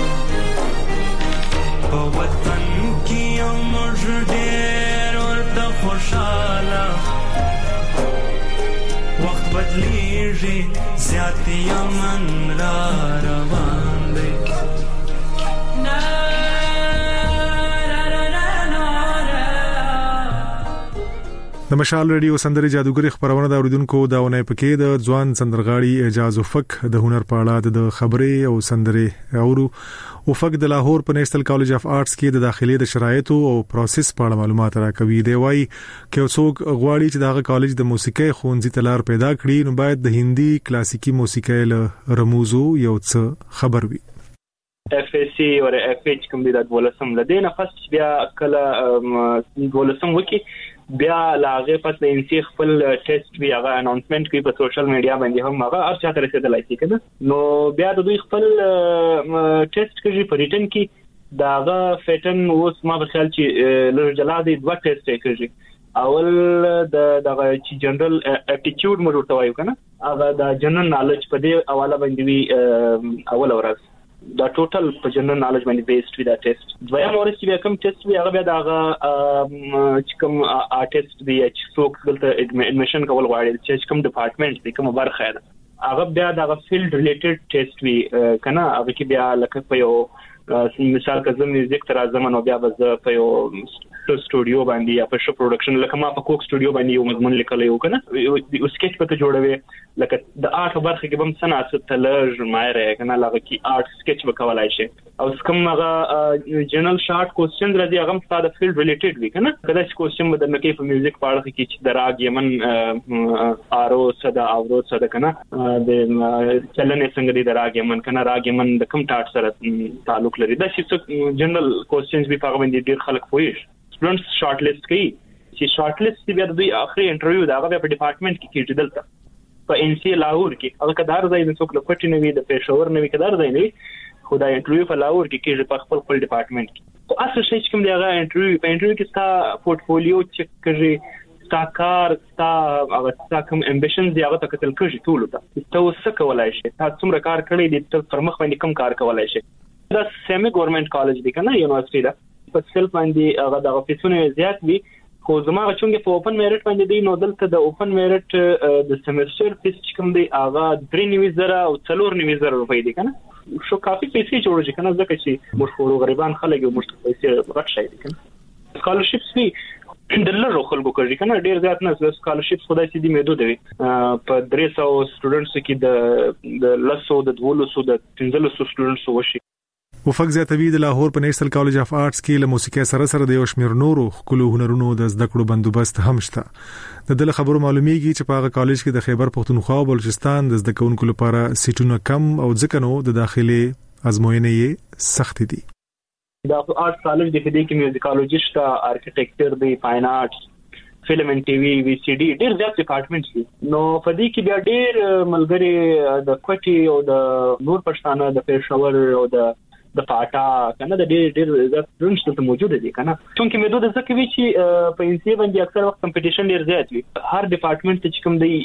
په وطن کې یو موږ ډېر ورته خوشحاله وخت بدلیږي زیات یمن را روان دی د مشال ریډیو سندري جادوګری خبرونه د اوریدونکو داونه پکې د ځوان سندرغاړي اعجاز افق د هنر په اړه د خبرې او سندري اورو افق د لاهور په نیشنل کالج اف آرټس کې د داخلي د شرایطو او پروسس په اړه معلومات راکوي دی وايي چې څوک غواړي چې دغه کالج د موسیقي خونځي تلار پیدا کړي نو باید د هندي کلاسیکي موسیقي له رموزو یو څه خبر وي اف اس سی او اف ایچ کوم د ولسم لدينا فاست بیا کله ولسم وکي بیا لاغه پس د انسی خپل ټیسټ بیا غا اناونسمنت کوي په سوشل میډیا باندې هم هغه هر چاته رسیدلای شي کنه نو بیا د دوی خپل ټیسټ کوي په ریټن کې داغه فیټن اوس ما په خیال چې لږ جلادي دوه ټیسټ کوي اول د دغه چې جنرال اپټیټیوډ مو ورته وایو کنه هغه د جنرال نالج په دې حواله باندې وی اول ورځ دا ټوټل په جنرال نالج باندې بیسډ وی دا ټیسټ دویم ورځ چې کوم ټیسټ وی هغه بیا دا چې کوم آرټیست دی چې څوک دلته اډمیشن کول غواړي چې کوم ډپارټمنټ دی کوم برخه ده هغه بیا دا فیلډ ریلیټډ ټیسټ وی کنه هغه کې بیا لکه په یو مثال کزم میوزیک تر ازمن بیا بز په یو سټوډیو باندې یا په شو پروډکشن لکه ما په کوک سټوډیو باندې یو مضمون لیکل یو کنه یو سکیچ پته جوړوي لکه د آرټ برخه کې بم صنعت تلج مایره کنه لکه کی آرټ سکیچ وکولای شي او کوم هغه جنرال شارټ کوېسچن راځي هغه ستاسو فیلډ ریلیټډ وي کنه کله چې کوېسچن بدرنه کې په میوزیک په اړه کې چې دراګ یمن آرو صدا اورو صدا کنه د چلنې څنګه دي دراګ یمن کنه راګ یمن د کوم ټاټ سره تعلق لري دا چې جنرال کوېسچنز به په باندې ډیر خلک پوي سټوډنټس شارټ لیست کوي چې شارټ لیست بیا د دوی اخري انټرویو دا هغه په ډپارټمنټ کې کېږي دلته په ان سی لاهور کې هغه کدار ځای د څوک لپټ نه وي د پېښور نه وي کدار ځای نه خدای انټرویو په لاهور کې کېږي په خپل خپل ډپارټمنټ کې او اصل شي چې کوم دی هغه انټرویو په انټرویو کې ستا پورټفولیو چک کوي ستا کار ستا هغه ستا کوم امبیشن دی هغه تکتل کوي ټول ته ته وسه کولای شي تاسو څومره کار کړی دی ته پر مخ باندې کم کار کولای شي دا سیمي ګورنمنت کالج دی کنه یونیورسيټي دا په سیلف باندې هغه د افیسونو زیات وی خو زما چونګه په اوپن میرټ باندې دی نو دلته د اوپن میرټ د سیمستر فیس کوم دی هغه درې نیوي زره او څلور نیوي زره روپۍ دی کنه شو کافي پیسې جوړږي کنه ځکه چې مشهور غریبان خلک یو مشت پیسې غټ شي دي کنه سکالرشپس وی د لږ خلکو کوي کنه ډیر زیات نه سکالرشپس خدای سي دي محدود وي په درې سوه سټوډنټس کې د د لسو د دولسو د پنځلسو سټوډنټس وشي وفق زیاتوی د لاهور په نیشنل کالج اف آرټس کې له موسیقي سره سره د یو شمېر نورو خپلو هنرونو د زده کړو بندوبست هم شته د دل خبرو معلومیږي چې په هغه کالج کې د خیبر پښتونخوا او بلوچستان د زده کوونکو لپاره سیټونه کم او ځکه نو د داخلي ازموینې سخت دي دا آرټ کالج د دې کې میوزیکالوجیسټ آرکیټیکچر دی فاین آرټس فلم ان ټي وي وی سي ډي ډیر زیات ډپارټمنټس دي نو په دې کې بیا ډیر ملګری د کوټي او د نور پښتانه د پېښور او د د پاټا کنه د ډېر ډېر زیات سټوډنټس ته موجود دي کنه چونکه مې دوه ځکه وی چې په ان سی باندې اکثر وخت کمپټیشن ډېر زیات وي هر ډپارټمنټ چې کوم دی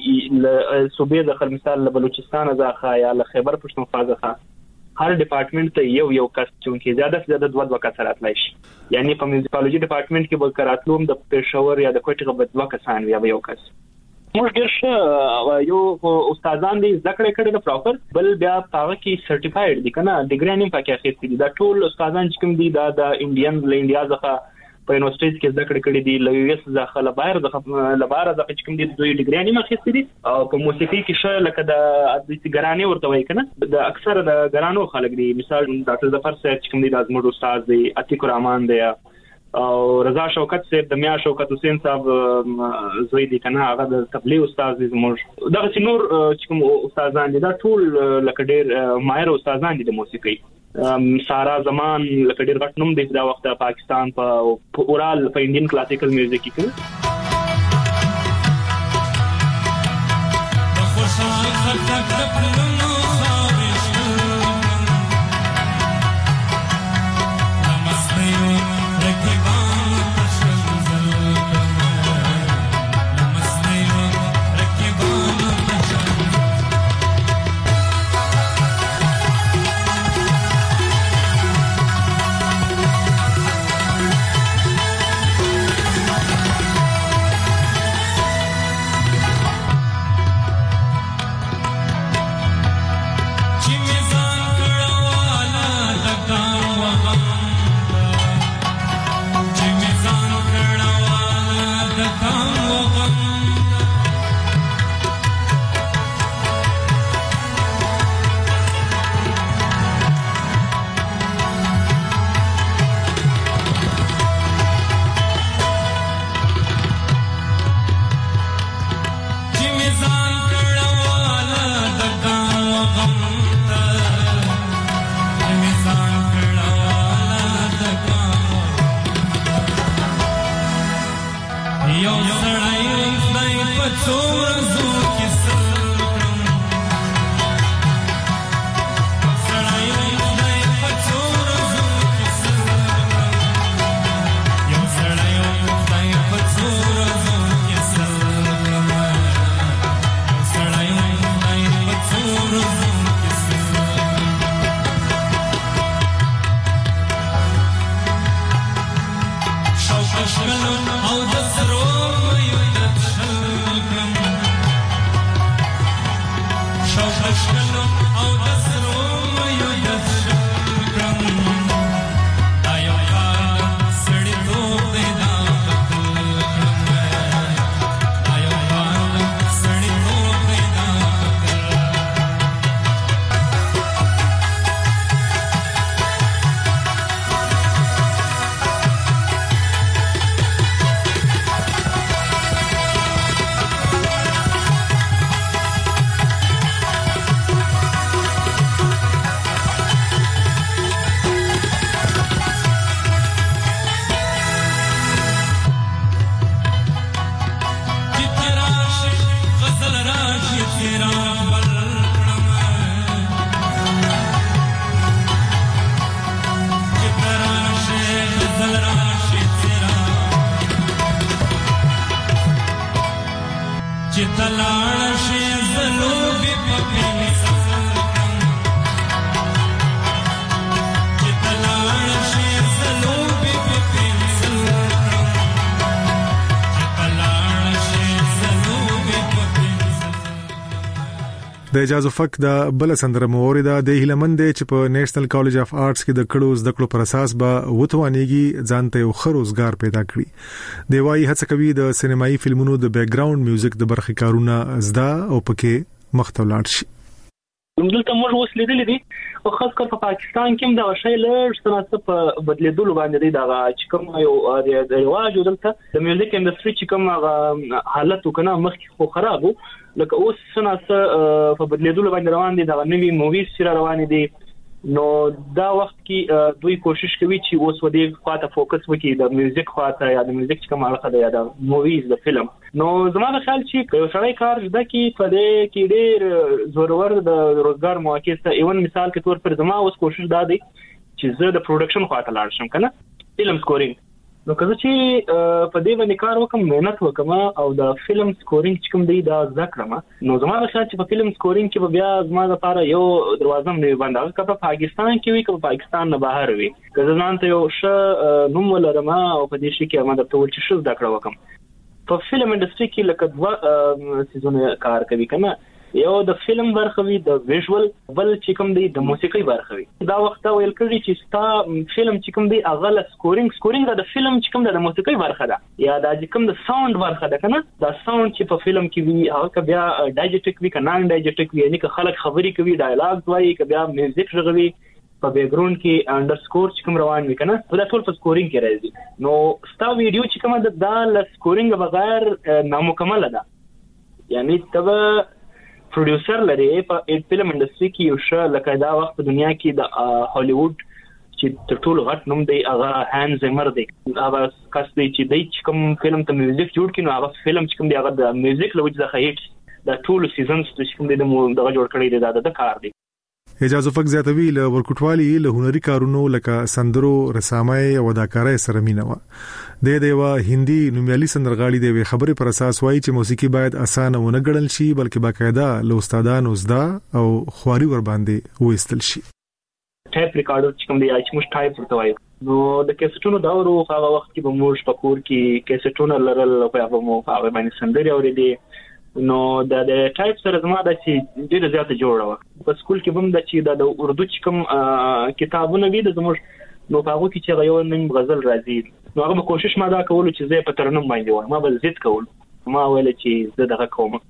صوبې د خل مثال بلوچستان ځخه یا له خیبر پښتونخوا ځخه هر ډپارټمنټ ته یو یو کس چونکه زیاده زیاده دوه دوه کسان راتلای شي یعنی په میوزیکالوجي ډپارټمنټ کې به کراتلوم د پېښور یا د کوټي په دوه کسان یا یو کس موږ ډېر ښه یو استادان دي ذکر کړي د پراپر بل بیا هغه کې سرټیفاید دي کنه ډیګری نه پکې اخیستي دي دا ټول استادان چې کوم دي دا د انډین ل انډیا ځخه په یونیورسيټي کې ذکر کړي دي ل یو اس ځخه ل بهر ځخه ل بهر ځخه چې کوم دي دوی ډیګری نه اخیستي دي او په موسیقي کې ښه لکه د د ګرانې ورته وای کنه د اکثر د ګرانو خلک دي مثال ډاکټر ظفر صاحب چې کوم دي د ازمر استاد دی عتیق الرحمن دی او رضا شوکت صاحب د میا شوکت حسین صاحب زوی دي کنه هغه د تبلیغ استاد دي زموږ دغه نور چې کوم استادان دي دا ټول لکه ډېر ماهر استادان دي د موسیقي سارا زمان لکه ډیر غټ نوم دی دا وخت پاکستان په اورال په انډین کلاسیکل میوزیک کې د اجازه فک د بل سندره مورده د هیلمند چې په نېشنل کالج اف آرټس کې د کړو زده کړو پر اساس به وتوانيږي ځانته یو خروزګار پیدا کړي دی وايي هڅه کوي د سینمایي فلمونو د بیک ګراوند میوزیک د برخې کارونه زده او پکې مختلف شي دلته موږ اوس لیدلې دي او خاص کر په پاکستان کې دا شی لږ څه په بدلیدلو باندې دی دا چې کوم یو د رواج دلته د میوزیک انډستری چې کوم حالت وکنه مخکې خو خرابو لکه اوس څنګه په بدلیدلو باندې روان دي دا نوې موویز سره روان دي نو دا وخت کې دوی کوشش کوي چې اوس ودی خواته فوکس وکړي د میوزیک خواته یا د میوزیک چې کوم اړه ده یا د موویز د فلم نو زموږ خیال چې یو سړی کار زده کی په دې کې ډېر زورور د روزګار مواقع ته ایون مثال کې تور پر زما اوس کوشش دا دی چې زه د پروډکشن خواته لاړ شم کنه فلم سکورینګ نو که چې په دې باندې کار وکم مهنت وکم او د فلم سکورینګ چې کوم دی دا ذکر ما نو زموږ خیال چې په فلم سکورینګ کې بیا زما لپاره یو دروازه مې بنداوه که په پاکستان کې وي که په پاکستان نه بهر وي که زه ځان ته یو ښه نوم ولرم او په دې شي کې ما درته وویل چې ښه زده کړه وکم په فلم انډستری کې لکه دوه سیزونه کار کوي کنه یو د فلم برخه وي د ویژوال بل چې کوم دی د موسیقي برخه وي دا وخت ویل کړی چې ستا فلم چې کوم دی اغله سکورینګ سکورینګ د فلم چې کوم د موسیقي برخه ده یا د کوم د ساوند برخه ده کنه دا ساوند چې په فلم کې وي هغه بیا ډایجټیک وي کنه نان ډایجټیک وي یعنی که خلک خبري کوي ډایلاګ وایي که بیا میوزیک رغوي په بیک ګراوند کې انډرسکور چې کوم روان وي کنه دا ټول په سکورینګ کې راځي نو ستا ویډیو چې کوم د سکورینګ بغیر نامکمل ده یعنی تبه پروډوسر لري په فلم انډستری کې یو ش لکه دا وخت په دنیا کې د هالیوډ چې تر ټولو غټ نوم دی هغه هان زمر دی. هغه کس دی چې د کوم فلم ته میوزیک جوړ کړي نو هغه فلم چې کوم دی هغه د میوزیک لوج د هیټ د ټولو سیزنز چې کوم دی د دغه جوړ کړی دی دا د کار دی. اجازه فک زیاتوي له ورکوټوالي له هنري کارونو لکه سندرو رسامۍ او اداکارۍ سره مینه و. د دیوا هندي نومیالي سندرغاړي دی خبره پر اساس وایي چې موسیقي باید اسانه ونه ګڼل شي بلکې باقاعده له استادانو زده او خواري ور باندې وېستل شي. ټایپ ریکارډر چې کوم دی چې موږ ټایپ ورته وایو نو د کیسټونو دا ورو هغه وخت کې به موږ په کور کې کیسټونه لرل او هغه مو هغه باندې سندري اورېدې نو د د ټایپ سره زما د چې ډېر زیاته جوړه و. په سکول کې هم د چې د اردو چې کوم کتابونه وي د زموږ نو هغه کې چې یو نیم غزل راځي نو هغه کوشش ما دا کول چې زه په ترنم باندې وایم ما بل زید کول ما ویل چې زه دغه کوم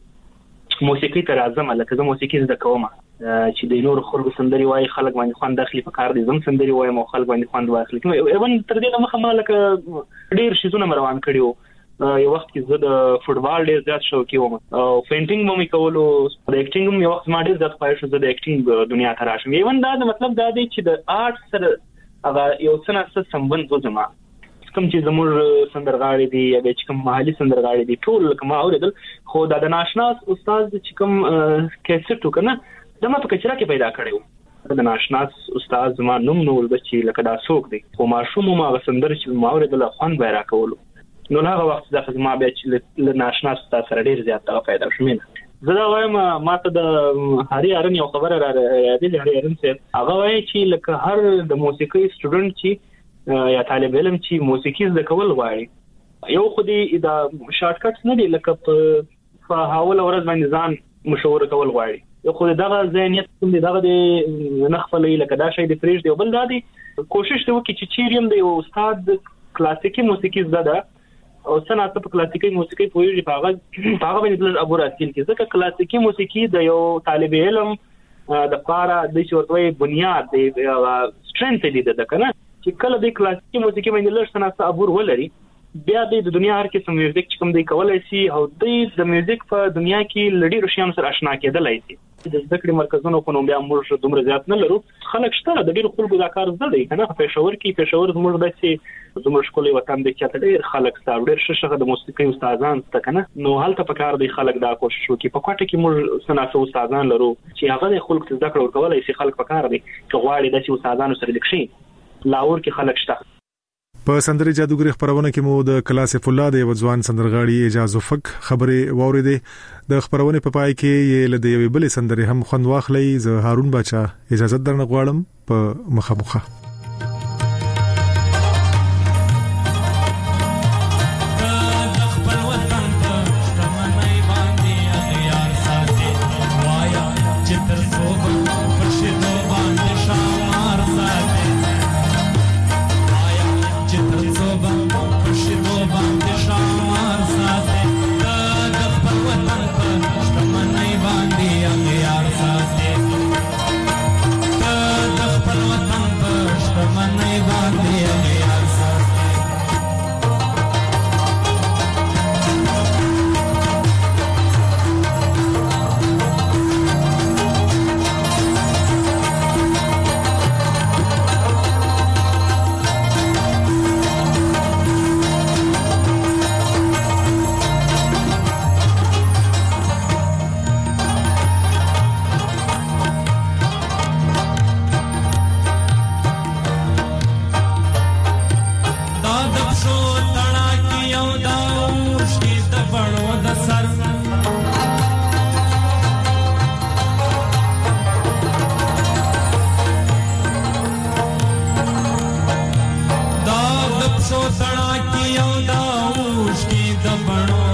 موسیقي تر اعظم لکه زه موسیقي زده کوم چې د نور خلکو سندري وای خلک باندې خوان داخلي په کار دي زم سندري وای مو خلک باندې خوان واخلي ایون تر دې مخه ما لکه ډیر شیزونه روان کړیو یو وخت کې زه د فوټبال ډیر زیات شوقي وم او پینټینګ مې کولو د اکټینګ مې وخت ما ډیر زیات خواهش زه د اکټینګ دنیا ته راشم. ایون دا د مطلب دا دی چې د آرټ سره هغه یو څه نه څه سمبند وځم کوم چې زموږ سندرغاړي دي یا چې کوم محلي سندرغاړي دي ټول کوم اوریدل خو دا د ناشنا استاد چې کوم کیسټ وکنه دا ما په کچرا کې پیدا کړو د ناشنا استاد ما نوم نو بچي لکه دا څوک دی خو ما شوم ما سندر چې ما اوریدل خوان بیره کول نو هغه وخت د خدمت بیا چې ل ناشنا استاد سره ډیر زیات پیدا شومینه. زه دا وایم ما ته د هاري ارن یو خبره را یادې هاري ارن څه هغه وایي چې لکه هر د موسیقي سټوډنټ چې یا طالب علم چې موسیقي زده کول غواړي یو خو دې دا شارټ کټس نه دی لکه په حواله ورځ باندې ځان مشوره کول غواړي یو خو دغه ذهنیت کوم دی دغه د نخفلې لکه دا شی د فریج دی بل دا دی کوشش ته وکړي چې چیریم دی استاد کلاسیکي موسیقي زده او سنت په کلاسیکي موسیقي پوهیږي په هغه په هغه باندې د ابو راسل کې ځکه کلاسیکي موسیقي د یو طالب علم د پاره د شورتوي بنیاد دی سترنث دی د کنه چې کله د کلاسیکي موسیقي باندې لږ سنت ابور ولري بیا د دنیا هر قسم میوزیک چې کوم دی کولای شي او د میوزیک په دنیا کې لړۍ رشيان سره آشنا کېدلای شي. د زده کړې مرکزونو په نوم بیا موږ دومره زیات نه لرو خلک شته د ډېر خلکو دا کار زده دی کنه په پېښور کې پېښور زموږ د چې زموږ شکولې وطن د چې ډېر خلک ستاره ډېر ششه د موسیقي استادان ست کنه نو هلته په کار دی خلک دا کوشش وکړي په کوټه کې موږ سناسو استادان لرو چې هغه د خلکو زده کړو کولای شي خلک په کار دی چې غواړي د چې استادانو سره لکشي لاور کې خلک شته. په سندري جادوګری خبرونه کې مو د کلاسف الله د وځوان سندرغاړي اجازه فک خبره واوریده د خبرونه په پای کې یې له یوې بلې سندري هم خوند واخلي زه هارون بچا اجازه درنه غواړم په مخامخه सो सड़ा की औदा उश्की दबणो